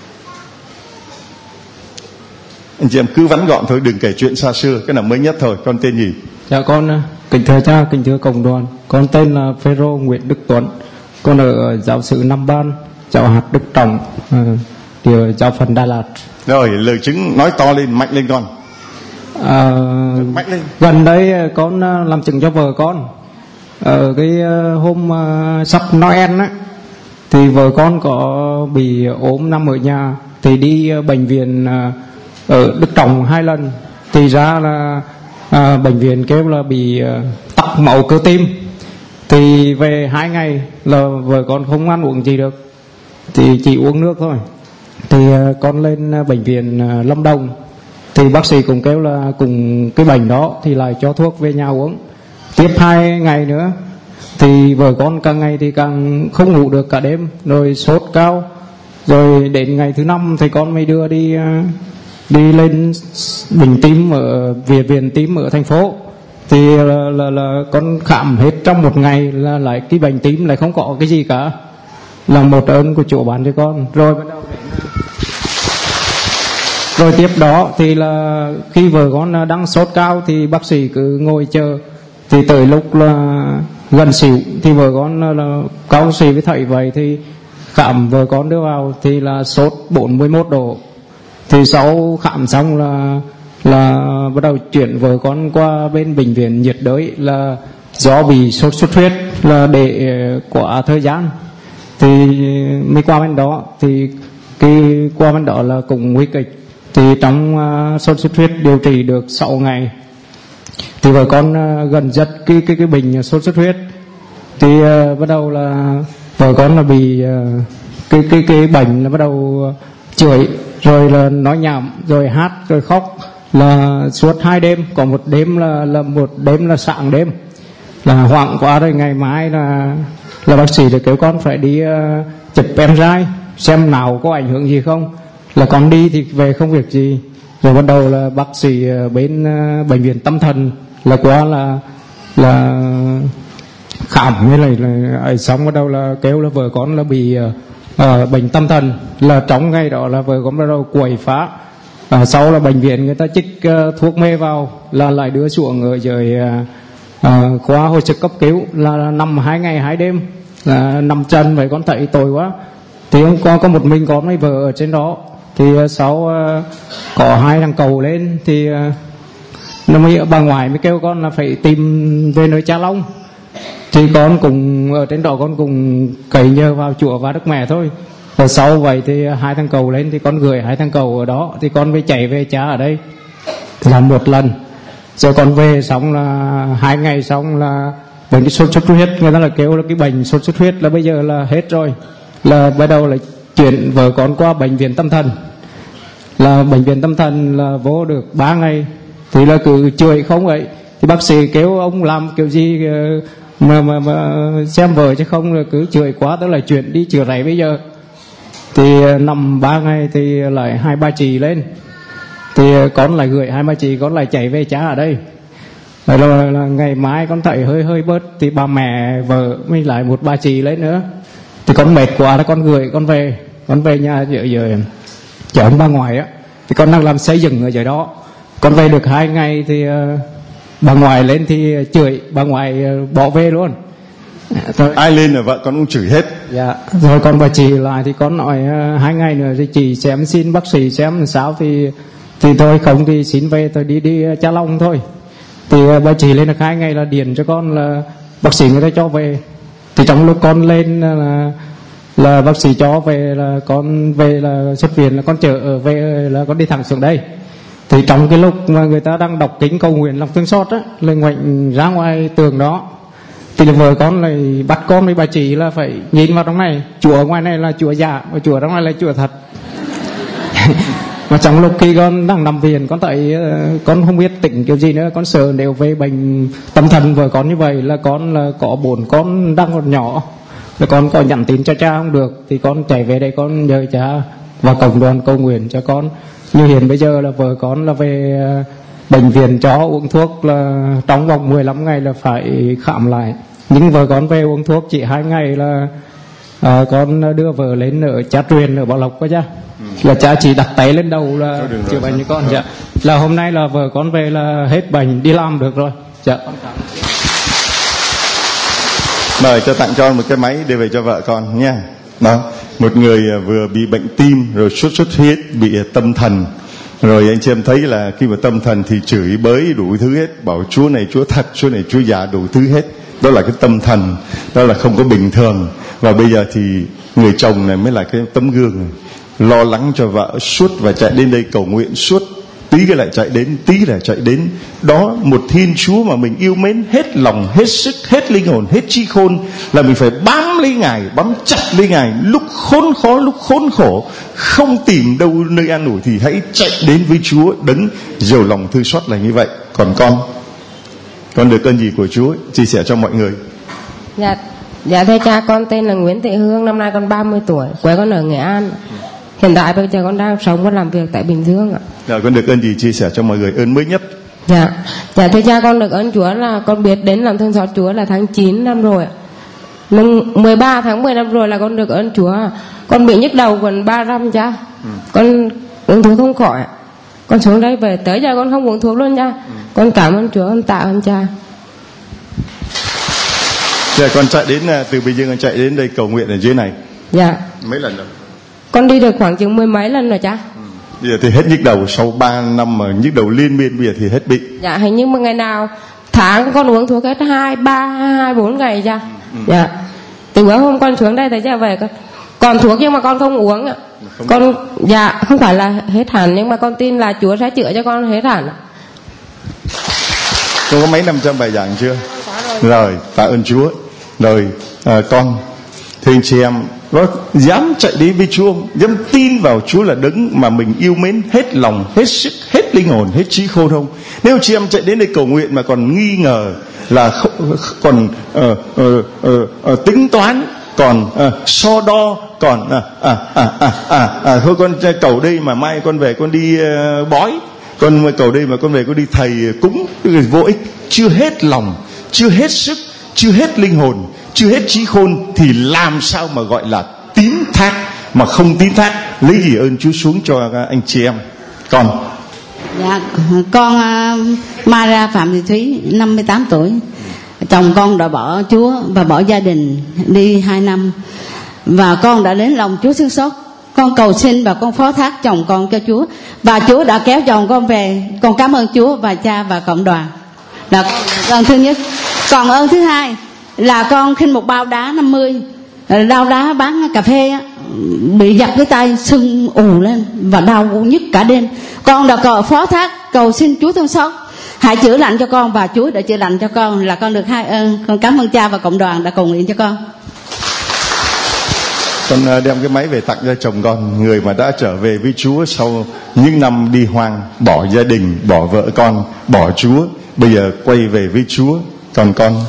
anh chị em cứ vắn gọn thôi, đừng kể chuyện xa xưa. Cái nào mới nhất thôi. Con tên gì? Dạ con kính thưa cha, kính thưa cộng đoàn, con tên là Phêrô Nguyễn Đức Tuấn, con ở giáo xứ Nam Ban, giáo hạt Đức Trọng, điều giáo phận Đà Lạt. Rồi lời chứng nói to lên, mạnh lên con. Mạnh lên. Gần đây con làm chứng cho vợ con. Ở cái hôm sắp Noel á, thì vợ con có bị ốm nằm ở nhà, thì đi bệnh viện ở Đức Trọng 2 lần. Thì ra là bệnh viện kêu là bị tắc máu cơ tim. Thì về 2 ngày là vợ con không ăn uống gì được, thì chỉ uống nước thôi. Thì con lên bệnh viện Lâm Đồng, thì bác sĩ cũng kêu là cùng cái bệnh đó thì lại cho thuốc về nhà uống. Tiếp 2 ngày nữa thì vợ con càng ngày thì càng không ngủ được cả đêm, rồi sốt cao. Rồi đến ngày thứ 5 thì con mới đưa đi lên bệnh tim ở viện tim ở thành phố. Thì là con khám hết trong 1 ngày là lại cái bệnh tim lại không có cái gì cả, là một ơn của Chúa ban cho con. Rồi bắt đầu rồi tiếp đó thì là khi vợ con đang sốt cao thì bác sĩ cứ ngồi chờ. Thì tới lúc là gần xỉu thì vợ con là cao sĩ với thầy vậy thì khám vợ con đưa vào thì là sốt 41 độ. Thì sau khám xong là bắt đầu chuyển vợ con qua bên bệnh viện nhiệt đới, là do bị sốt xuất huyết là để quá thời gian thì mới qua bên đó. Thì cái qua bên đó là cũng nguy kịch. Thì trong sốt xuất huyết điều trị được 6 ngày thì vợ con gần giật cái bình sốt xuất huyết. Thì bắt đầu là vợ con là bị cái bệnh là bắt đầu chửi, rồi là nói nhảm, rồi hát, rồi khóc là suốt 2 đêm. Có một đêm là sáng đêm là hoảng quá rồi. Ngày mai là bác sĩ được kêu con phải đi chụp MRI xem nào có ảnh hưởng gì không. Là con đi thì về không việc gì. Rồi bắt đầu là bác sĩ bên bệnh viện tâm thần là qua là khám với lại là ấy, xong bắt đầu là kêu là vợ con là bị bệnh tâm thần. Là trong ngày đó là vợ con bắt đầu quậy phá. Sau là bệnh viện người ta chích thuốc mê vào, là lại đưa xuống ở dưới khoa hồi sức cấp cứu, là nằm 2 ngày 2 đêm, là nằm chân. Vậy con thấy tội quá. Thì hôm qua có một mình con với vợ ở trên đó. Thì sau có 2 thằng cầu lên thì nó mới bà ngoại mới kêu con là phải tìm về nơi Cha Long. Thì con cùng ở trên đó con cùng cậy nhờ vào chùa và Đức Mẹ thôi. Rồi sau vậy thì 2 thằng cầu lên thì con gửi 2 thằng cầu ở đó. Thì con mới chạy về cha ở đây là 1 lần. Rồi con về xong là 2 ngày xong là bệnh cái sốt xuất huyết, người ta là kêu là cái bệnh sốt xuất huyết là bây giờ là hết rồi. Là bắt đầu là chuyển vợ con qua bệnh viện tâm thần. Là bệnh viện tâm thần là vô được 3 ngày thì là cứ chửi không vậy. Thì bác sĩ kêu ông làm kiểu gì mà xem vợ chứ không là cứ chửi quá, tức là chuyển đi chữa rảy bây giờ. Thì nằm 3 ngày thì lại 2 bà chị lên. Thì con lại gửi 2 bà chị, con lại chạy về cha ở đây. Rồi là ngày mai con thấy hơi bớt thì bà mẹ vợ mới lại 1 bà chị lên nữa. Thì con mệt quá là con gửi con về nhà dưới chợ ông bà ngoại á. Thì con đang làm xây dựng ở dưới đó. Con về được 2 ngày thì bà ngoại lên thì chửi, bà ngoại bỏ về luôn. Rồi, ai lên là vợ con cũng chửi hết. Dạ. Rồi còn bà chị lại thì con nói 2 ngày nữa thì chị xem xin bác sĩ xem sao thì thôi, không thì xin về tôi đi Cha Long thôi. Thì bà chị lên được 2 ngày là điền cho con là bác sĩ người ta cho về. Thì trong lúc con lên là bác sĩ cho về, là con về là xuất viện, là con chở về là con đi thẳng xuống đây. Thì trong cái lúc mà người ta đang đọc kinh cầu nguyện lòng thương xót á, là ngoảnh ra ngoài tường đó thì là vợ con lại bắt con với bà chị là phải nhìn vào trong này, chùa ngoài này là chùa giả, và chùa trong này là chùa thật. Mà trong lúc khi con đang nằm viện, con thấy con không biết tỉnh kiểu gì nữa, con sợ nếu về bệnh tâm thần vợ con như vậy là con là có 4 con đang còn nhỏ, là con có nhắn tin cho cha không được. Thì con chạy về đây con nhờ cha và cộng đoàn cầu nguyện cho con. Như hiện bây giờ là vợ con là về bệnh viện cho uống thuốc là trong vòng 15 ngày là phải khám lại. Nhưng vợ con về uống thuốc chỉ 2 ngày là con đưa vợ lên ở cha truyền ở Bảo Lộc quá cha. Là cha chỉ đặt tay lên đầu là chữa bệnh cho con. Dạ. Là hôm nay là vợ con về là hết bệnh đi làm được rồi. Dạ. Mời cho tặng cho một cái máy để về cho vợ con nha. Đó, một người vừa bị bệnh tim rồi sốt huyết, bị tâm thần. Rồi anh chị em thấy là khi mà tâm thần thì chửi bới đủ thứ hết, bảo Chúa này Chúa thật, Chúa này Chúa giả, đủ thứ hết. Đó là cái tâm thần, đó là không có bình thường. Và bây giờ thì người chồng này mới là cái tấm gương này. Lo lắng cho vợ suốt và chạy đến đây cầu nguyện suốt, tí cái lại chạy đến, tí lại chạy đến. Đó, một Thiên Chúa mà mình yêu mến hết lòng, hết sức, hết linh hồn, hết trí khôn, là mình phải bám lấy Ngài, bám chặt lấy Ngài. Lúc khốn khó, lúc khốn khổ, không tìm đâu nơi an ủi thì hãy chạy đến với Chúa đấng giàu lòng thương xót là như vậy. Còn con được ơn gì của Chúa chia sẻ cho mọi người? Dạ thưa cha, con tên là Nguyễn Thị Hương, năm nay con 30 tuổi, quê con ở Nghệ An. Hiện tại bây giờ con đang sống và làm việc tại Bình Dương ạ. Dạ, con được ơn gì chia sẻ cho mọi người, ơn mới nhất? Dạ thưa cha, con được ơn Chúa là con biết đến lòng thương xót Chúa là tháng 9 năm rồi ạ. 13 tháng 10 năm rồi là con được ơn Chúa. Con bị nhức đầu gần 3 năm cha. Con uống thuốc không khỏi. Con xuống đây về tới giờ con không uống thuốc luôn nha. Con cảm ơn Chúa, con tạ ơn cha. Dạ, con chạy đến từ Bình Dương, con chạy đến đây cầu nguyện ở dưới này. Dạ. Mấy lần rồi? Con đi được khoảng chừng 10 mấy lần rồi cha. Bây giờ thì hết nhức đầu, sau 3 năm mà nhức đầu liên miên bây giờ thì hết bị. Dạ, hình như một ngày nào tháng con uống thuốc hết 2, 3, 2, 4 ngày cha. Dạ. Từ bữa hôm con xuống đây tới giờ về còn thuốc nhưng mà con không uống ạ. Con dạ không phải là hết hẳn, nhưng mà con tin là Chúa sẽ chữa cho con hết hẳn. Con có mấy 500 bài giảng chưa? Rồi, tạ ơn Chúa. Rồi con thưa anh chị em, nó dám chạy đi với Chúa, dám tin vào Chúa là đấng mà mình yêu mến hết lòng, hết sức, hết linh hồn, hết trí khôn không? Nếu chị em chạy đến đây cầu nguyện mà còn nghi ngờ, là còn tính toán, còn so đo, còn thôi con cầu đây mà mai con về con đi bói, con cầu đây mà con về con đi thầy cúng, vô ích. Chưa hết lòng, chưa hết sức, chưa hết linh hồn, chưa hết trí khôn thì làm sao mà gọi là tín thác? Mà không tín thác, lấy gì ơn Chúa xuống cho anh chị em. Dạ, con Mara Phạm Thị Thúy, 58 tuổi. Chồng con đã bỏ Chúa và bỏ gia đình đi 2 năm. Và con đã đến lòng Chúa thương xót. Con cầu xin và con phó thác chồng con cho Chúa. Và Chúa đã kéo chồng con về. Con cảm ơn Chúa và cha và cộng đoàn. Là ơn thứ nhất. Còn ơn thứ hai là con khinh một bao đá 50, đau đá bán cà phê á, bị dập cái tay, sưng ù lên và đau nhức cả đêm. Con đã phó thác cầu xin Chúa thương xót hãy chữa lành cho con, và Chúa đã chữa lành cho con, là con được 2 ơn. Con cảm ơn cha và cộng đoàn đã cầu nguyện cho con. Con đem cái máy về tặng cho chồng con, người mà đã trở về với Chúa sau những năm đi hoang, bỏ gia đình, bỏ vợ con, bỏ Chúa, bây giờ quay về với Chúa. Còn con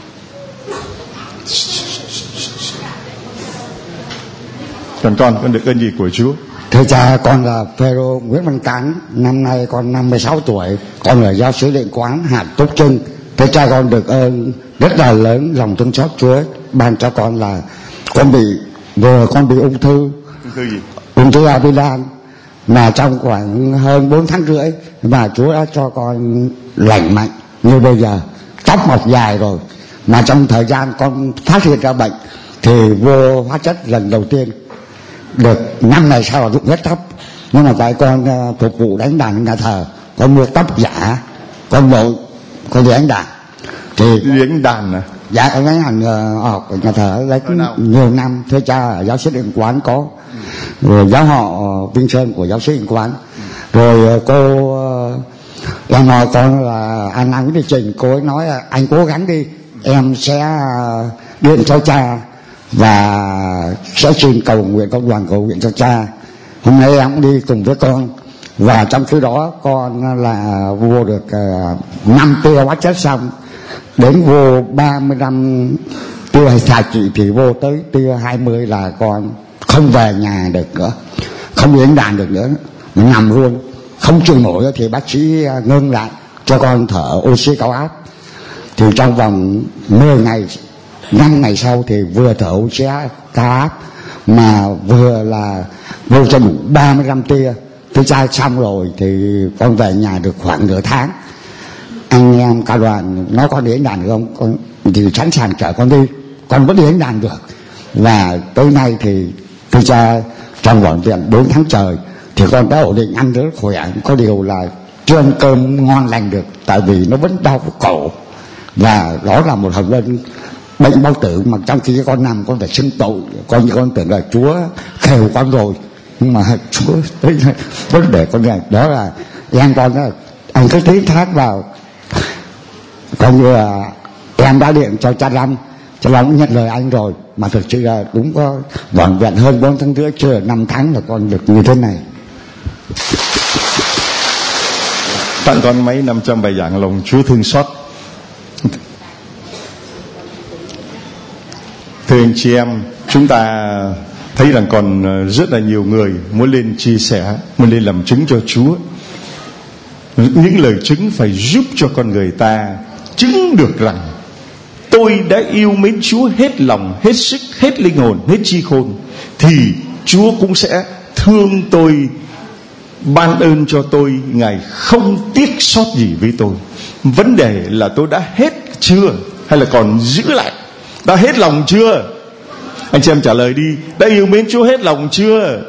được ơn gì của Chúa? Thưa cha, con là Phêrô Nguyễn Văn Cán, năm nay con 56 tuổi, con là giáo sứ Định Quán hạt Túc Trưng. Thưa cha, con được ơn rất là lớn lòng thương xót Chúa ban cho con là con bị ung thư. Ung thư gì? Ung thư amilan, mà trong khoảng hơn 4 tháng rưỡi mà Chúa đã cho con lành mạnh như bây giờ, tóc mọc dài rồi. Mà trong thời gian con phát hiện ra bệnh thì vô hóa chất lần đầu tiên, được 5 ngày sau là rụng hết tóc. Nhưng mà tại con phục vụ đánh đàn nhà thờ, con mua tóc giả, con đi đánh đàn. Thì đánh đàn à? Dạ, con đánh đàn ở nhà thờ lấy nhiều năm. Thưa cha, ở giáo sứ Định Quán có, rồi giáo họ Vinh Sơn của giáo sứ Định Quán. Rồi cô em hỏi con là anh Nguyễn Thị Trình, cô ấy nói là anh cố gắng đi, em sẽ điện cho cha và sẽ xin cầu nguyện, công đoàn cầu nguyện cho cha. Hôm nay em cũng đi cùng với con, và trong khi đó con là vô được 5 tia hóa chất xong, đến vô 35 tia xạ trị thì vô tới tia 20 là con không về nhà được nữa, không đi đánh đàn được nữa, nằm luôn. không chịu nổi thì bác sĩ ngưng lại cho con thở oxy cao áp. Thì trong vòng 10 ngày, 5 ngày sau thì vừa thở oxy cao áp mà vừa là vô cho đủ 35 tia. Tôi tra xong rồi thì con về nhà được khoảng nửa tháng. Anh em cả đoàn nói con đi đánh đàn được không? Con thì sẵn sàng chở con đi, con vẫn đi đánh đàn được. Và tới nay thì tôi tra trong vòng viện 4 tháng trời thì con đã ổn định, ăn rất khỏe. Có điều là chưa ăn cơm ngon lành được, tại vì nó vẫn đau cổ. Và đó là một hồng nhân bệnh bao tử, mà trong khi con nằm con phải xưng tội, con tưởng là Chúa khều con rồi, nhưng mà Chúa vẫn để con này. Đó là em con đó, anh cứ tiến thác vào, coi như là em đã điện cho cha Long cũng nhận lời anh rồi, mà thực sự là đúng có vỏn vẹn hơn 4 tháng rưỡi, chưa 5 tháng là con được như thế này. Tặng con mấy 500 bài giảng lòng Chúa thương xót. Thưa anh chị em, chúng ta thấy rằng còn rất là nhiều người muốn lên chia sẻ, muốn lên làm chứng cho Chúa. Những lời chứng phải giúp cho con người ta chứng được rằng tôi đã yêu mến Chúa hết lòng, hết sức, hết linh hồn, hết trí khôn, thì Chúa cũng sẽ thương tôi, ban ơn cho tôi. Ngài không tiếc sót gì với tôi. Vấn đề là tôi đã hết chưa, hay là còn giữ lại? Đã hết lòng chưa? Anh chị em trả lời đi. Đã yêu mến Chúa hết lòng chưa?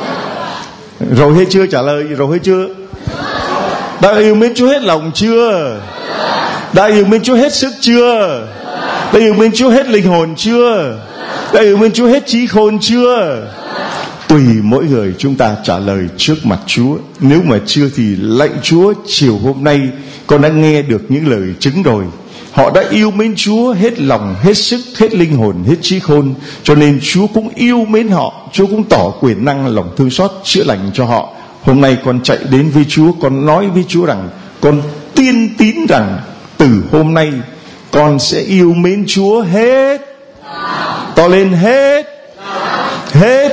Rồi hay chưa? Trả lời rồi hay chưa? Đã yêu mến Chúa hết lòng chưa? Đã yêu mến Chúa hết sức chưa? Đã yêu mến Chúa hết linh hồn chưa? Đã yêu mến Chúa hết trí khôn chưa? Tùy mỗi người chúng ta trả lời trước mặt Chúa. Nếu mà chưa thì lạy Chúa, chiều hôm nay con đã nghe được những lời chứng rồi. Họ đã yêu mến Chúa hết lòng, hết sức, hết linh hồn, hết trí khôn, cho nên Chúa cũng yêu mến họ. Chúa cũng tỏ quyền năng lòng thương xót chữa lành cho họ. Hôm nay con chạy đến với Chúa, con nói với Chúa rằng con tiên tín rằng từ hôm nay con sẽ yêu mến Chúa hết. To lên, hết. Hết.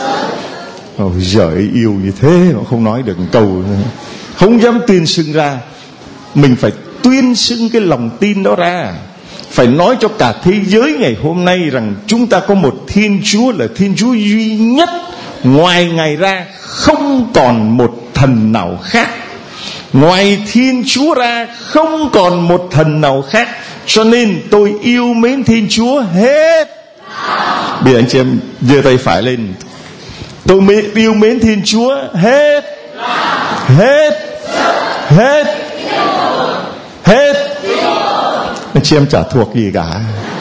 Ôi giời, yêu như thế mà không nói được một câu, không dám tuyên xưng ra. Mình phải tuyên xưng cái lòng tin đó ra, phải nói cho cả thế giới ngày hôm nay rằng chúng ta có một Thiên Chúa là Thiên Chúa duy nhất, ngoài Ngài ra không còn một thần nào khác. Ngoài Thiên Chúa ra không còn một thần nào khác, cho nên tôi yêu mến Thiên Chúa hết. Bây giờ anh chị em giơ tay phải lên. Tôi yêu mến Thiên Chúa hết. Hết. Hết. Hết. Anh chị em chả thuộc gì cả.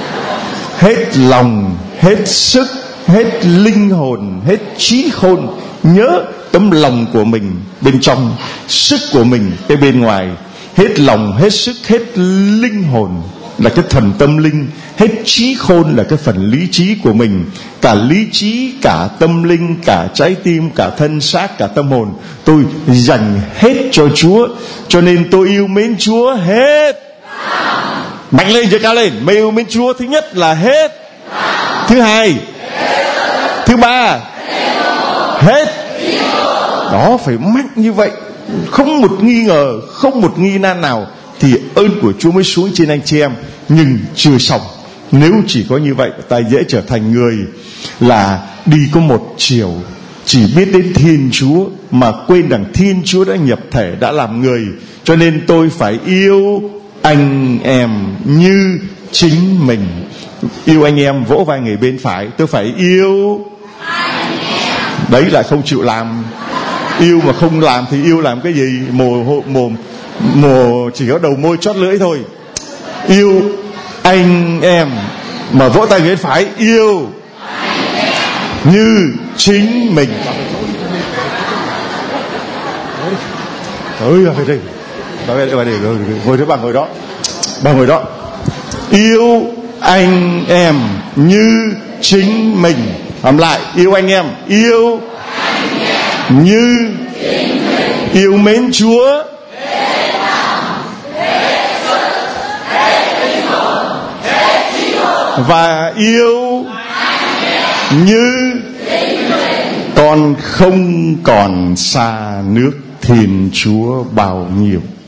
Hết lòng, hết sức, hết linh hồn, hết trí khôn. Nhớ tấm lòng của mình bên trong, sức của mình cái bên ngoài. Hết lòng, hết sức, hết linh hồn là cái phần tâm linh, hết trí khôn là cái phần lý trí của mình. Cả lý trí, cả tâm linh, cả trái tim, cả thân xác, cả tâm hồn tôi dành hết cho Chúa. Cho nên tôi yêu mến Chúa hết. Mạnh lên, giơ cao lên. Mày yêu mến Chúa thứ nhất là hết. Thứ hai, thứ ba, hết. Đó, phải mạnh như vậy, không một nghi ngờ, không một nghi nan nào, thì ơn của Chúa mới xuống trên anh chị em. Nhưng chưa xong. Nếu chỉ có như vậy, ta dễ trở thành người là đi có một chiều, chỉ biết đến Thiên Chúa mà quên rằng Thiên Chúa đã nhập thể, đã làm người. Cho nên tôi phải yêu anh em như chính mình. Yêu anh em, vỗ vai người bên phải. Tôi phải yêu anh em. Đấy là không chịu làm. Yêu mà không làm thì yêu làm cái gì? Mồ chỉ có đầu môi chót lưỡi thôi. Yêu anh em mà vỗ tay người bên phải. Yêu anh em như chính mình. Ơi về đây. Ngồi đó, bà ngồi đó. Yêu anh em như chính mình. Làm lại, yêu anh em, yêu anh em như chính mình. Yêu mến Chúa hết lòng, hết sức, hết linh hồn, hết trí khôn, và yêu anh em như chính mình. Con không còn xa nước. Thiên Chúa bao nhiêu.